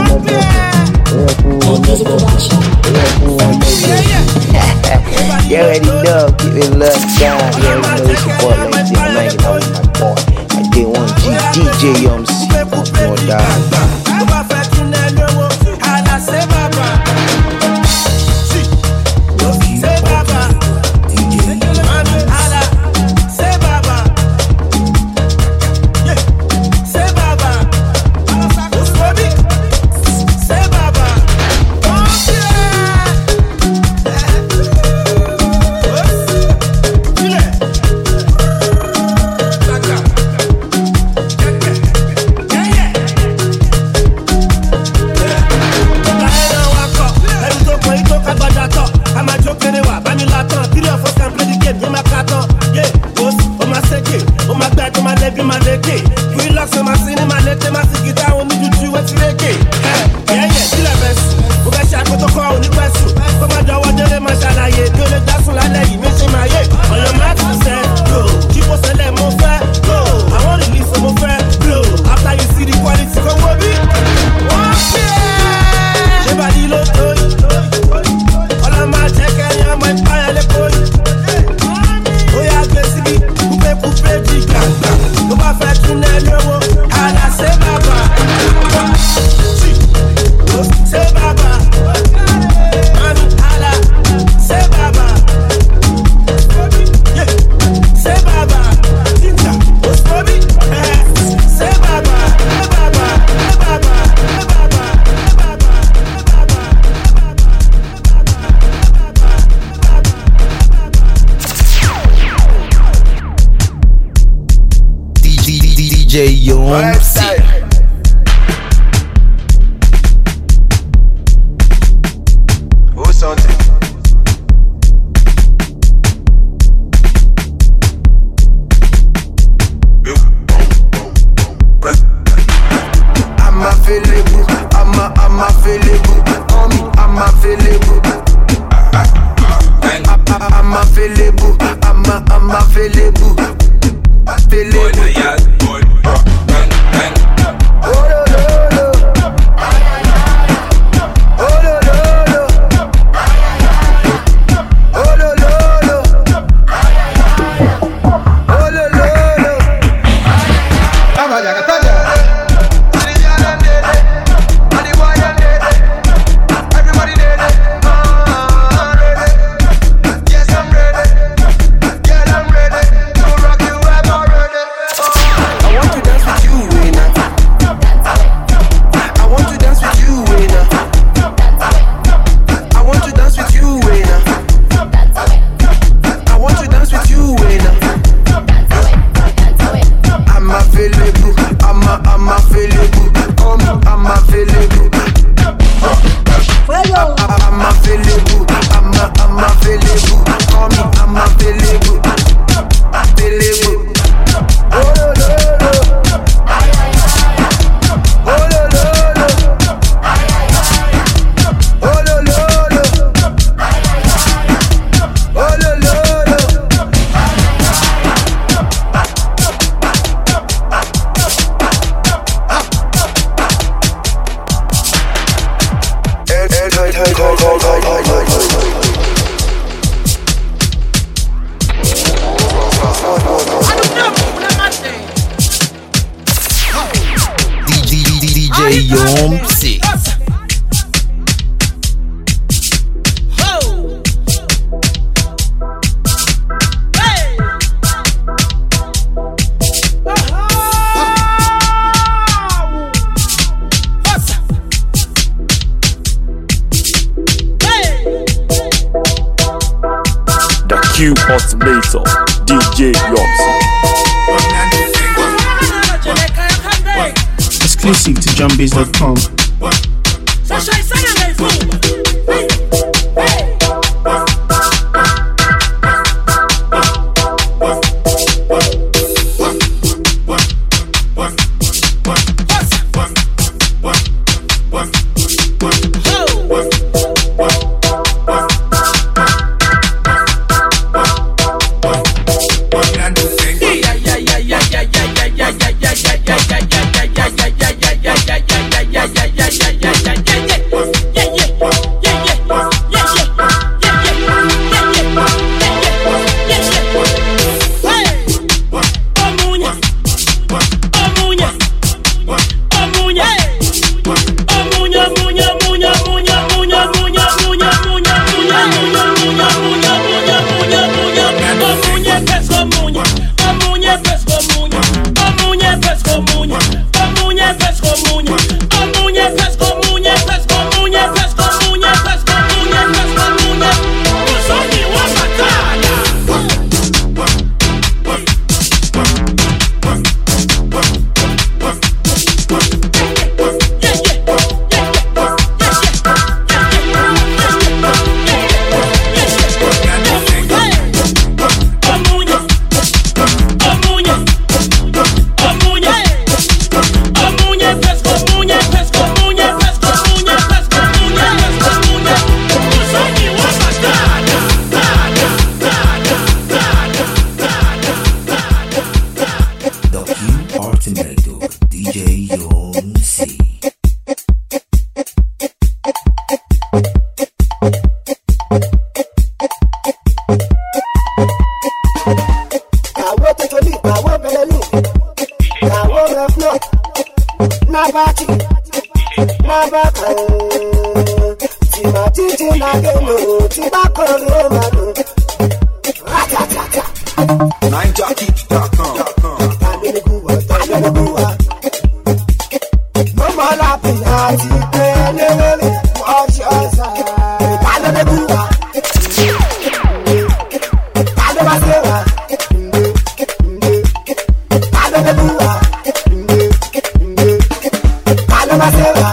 lẹ́gbẹ̀ẹ́. You already know, keep it locked down. You already know it's your boy, like this, I'm hanging out with my boy. I did one G, D J Yomsi, no doubt. D J Yomsi. Who's something? I'm available. I'm a, I'm available. On me, I'm available. I'm available. I'm a, I'm available. Available. Yomsi. The Q Ultimator, D J Yomsi. Exclusive to Jumbies dot com. bàtà tí mà jíjí nàgẹ̀lò tí bá kọrin ó máa lò. Ratatata. Naija kick dot com. Tàlélégúwà tàlélégúwà. Mo mọ lápìn àti pé léwélé wọ́n ṣe ọ̀sà. Tàlélégúwà. Tàlébàṣẹ́wà. Tàlélégúwà. Tàlébàṣẹ́wà.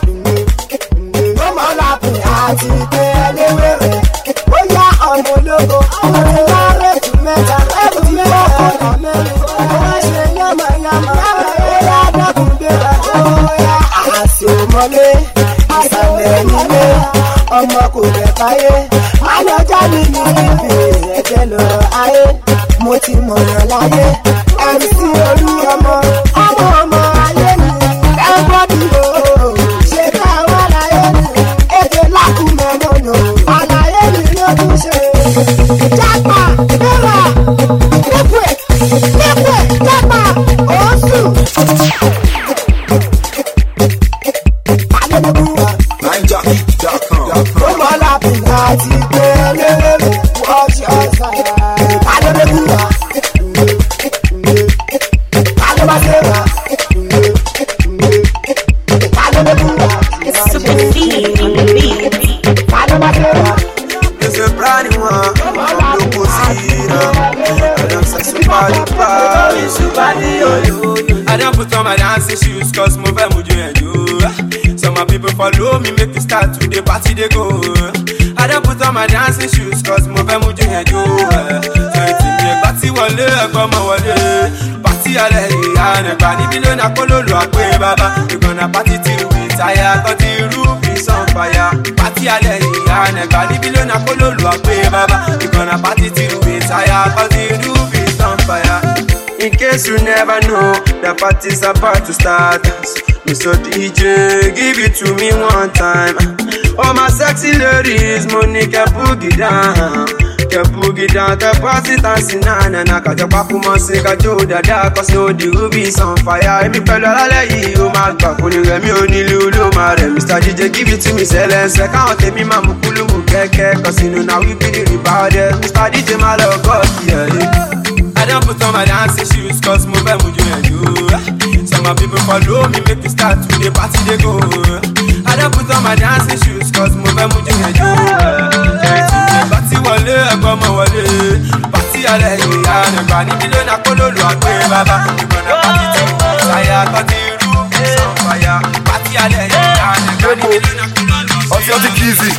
Mo mọ lápìn àti pé léwélé. Ó yá ọmọ ológo ọmọ tí wọ́n rẹ̀ tún mẹ́ta ẹ̀bùn tí wọ́n kọ́ ọ̀nà mẹ́rin. Wọ́n ṣe yánmayánmá ẹ̀yà dákun gbéra ọ̀yà. Àṣì òmọ́lé ìsàlẹ̀ nílé ọmọ kò rẹ̀ káyé. Má lọ jáde ní ibi ẹ̀jẹ̀ lọ ayé. Mo ti mọ̀nà láyé ẹ̀rí sí olú ọmọ ọmọ ọmọ ayé mi. Ẹ̀gbọ́dì o ṣe ká wá láyé mi. Èdè lákùnmọ̀ mọ̀nà àlàyé mi ló tún ṣe. Jápa bẹ́rà nípẹ̀ nípẹ̀ jápa oṣù. Naija kick dot com. Ó mọ lápìn àti pé lélẹ́lẹ́ wọ́n ṣe ọ̀sán. Tàlélégúwà. Tàlébàṣẹ́wà. Tàlélégúwà. Tàlébàṣẹ́wà. Ese brand new one, I'm no cosina. I don't sex somebody, body, somebody, oh. I don't put on my dancing shoes cause mo fẹ́ mojú ẹ̀jọ́. Some my people follow me make we start to the party they go. I don't put on my dancing shoes cause mo fẹ́ mojú ẹ̀jọ́. Sọ̀rọ̀ tí mi ẹ̀gbá tí wọlé ẹ̀gbọ́n mọ̀ wọlé. Pàtí alẹ́ ìyá nẹ̀gbà níbi lónìí akólólù àpé bàbá. Ìgbọ̀nà pàtí ti rú ìtayà kan ti rú fi sàn fàyà. Pàtí alẹ́ ìyá nẹ̀gbà níbi lónìí akólólù àpé bàbá. Ìgbọ̀nà pàtí ti rú ìtayà kan ti rú fi sàn fàyà. In case you never know, the party's about to start. Mister D J, give it to me one time. All my sexy ladies, Monica boogie down. Ke boogie down, ke party dancing na na na. Kaja papu mo se kajo dada, cause no the rubies on fire. Emi pẹ̀lú alálẹ̀ yìí, ó máa gbà kó lè rẹ̀ mí onílù ló máa rẹ̀. Mister D J, give it to me sẹ́lẹ̀nsẹ̀. Káwọn tèmi máa mú kúlùmù kẹ́kẹ́, cause you know now we be the rebounders. Mister D J máa lọ gọ́ọ̀kì ẹ̀. I don't put on my dancing shoes cause mo fẹ́ mojú ẹ̀jọ́. Some my people follow me make we start to the party they go. I don't put on my dancing shoes cause mo fẹ́ mojú ẹ̀jọ́. Ẹ̀tì ẹ̀gbá tí wọlé ẹ̀gbọ́n mọ̀ wọlé. Pàtí alẹ́ ìyá nẹ̀gbà níbi lónìí akólólù àgbé bàbá. Ìgbọ̀nà pàtí ti ṣàyà kan ti rú sàn fàyà. Pàtí alẹ́ ìyá nẹ̀gbà níbi lónìí akólólù àgbé bàbá. Ọ̀sẹ̀ ti kìí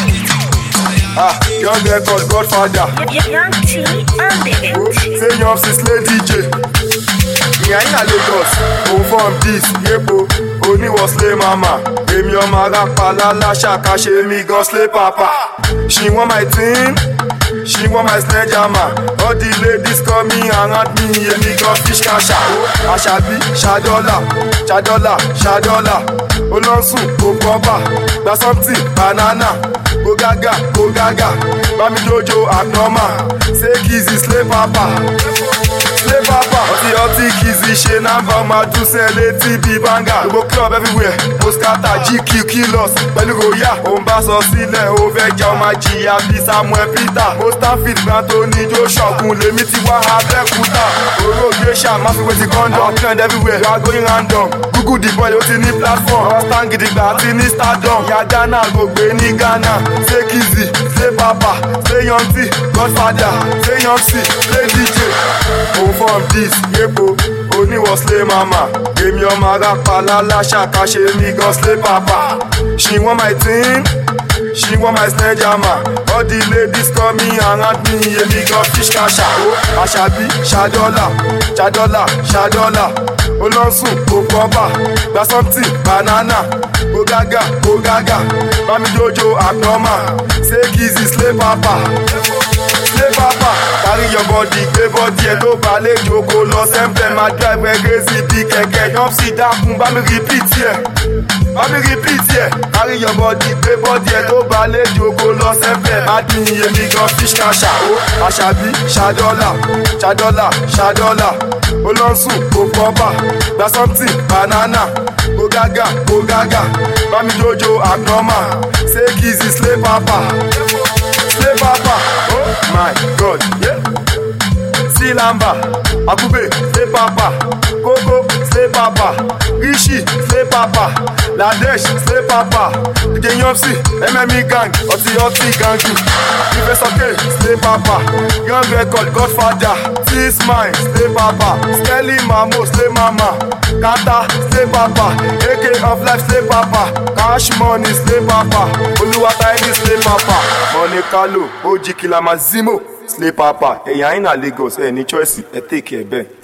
Ah, young record, Godfather. Young T on the beat. Say young sis Slay D J. Ìyá yín à Lagos, òun form this, yépo, oníwọ̀ Slay Mama. Èmi ọmọ arápa lálàṣà ká ṣe mí gan Slay Papa. She want my thing, she want my sledgehammer. All the ladies call me around me, èmi gan fish kasha. Àṣàbí, ṣàdọ́là, ṣàdọ́là, ṣàdọ́là. Olóńsùn, kò kọ́bà, gba something, banana. Go gaga, go gaga, Mami Jojo abnormal. Say Kizzy Slay Papa, Slay Papa. Ọtí ọtí Kizzy ṣe nàmbà máa dùn sẹ́lẹ̀ tí bí banga. Gbogbo club everywhere, Moscata, G Q, Kilos, pẹ̀lú Roya. Òun bá sọ sílẹ̀, ó fẹ́ jẹ́ ọmọ jìyà bí Samuel Peter. Mustapha Anthony Joshua gun lèmi ti wá Abẹ́òkúta. Oró Geisha, má fi wé ti condom. Trend everywhere, we are going random. Google the boy, ó ti ní platform. Stand gidigba àti ní stardom. Ìyá Ghana gbogbo ní Ghana. Say Kizzy, say Papa, say Young T, Godfather, say Young C, say D J. Òun form this, yépo, oníwọ̀ Slay Mama. Èmi ọmọ arápa lálàṣà ká ṣe mí gan Slay Papa. She want my thing, she want my sledgehammer. All the ladies call me around me, èmi gan fish kasha. Àṣàbí, ṣàdọ́là, ṣàdọ́là, ṣàdọ́là. Olóńsùn, kò kọ́bà, gba something, banana. Go gaga, go gaga, Mami Jojo abnormal. Say Kizzy Slay Papa, Slay Papa. Carry your body, gbé body ẹ̀ tó balẹ̀ jòkó lọ sẹ́ńpẹ̀. Máa drive ẹ̀ crazy bí kẹ̀kẹ́. Yọ̀psì dákun bá mi repeat yẹ. Mami repeat yeah, carry your body, pay body ẹ̀ tó balẹ̀ jòkó lọ sẹ́fẹ̀. Má dín èmi gan fish kasha o, àṣàbí ṣàdọ́là, ṣàdọ́là, ṣàdọ́là. Ó lọ sùn kò fọ́bà, gba something banana. Go gaga, go gaga, Mami Jojo abnormal. Say kizzy slay papa, slay papa. Oh my God, yeah. See Lamba, Akube, slay papa. Coco, slay papa. Rishi, slay papa. Ladesh, slay papa. D J Yopsi, M M E gang, Oti Oti gang. Professor K, slay papa. Young record, Godfather. Tis mine, slay papa. Skelly Mamo, slay mama. Kata, slay papa. A K of life, slay papa. Cash money, slay papa. Oluwata Edi, slay papa. Money Kalo, Oji Kilamazimo, slay papa. Ẹ̀yà iná Lagos, ẹ̀ ní choice, ẹ̀ take care bẹ́ẹ̀.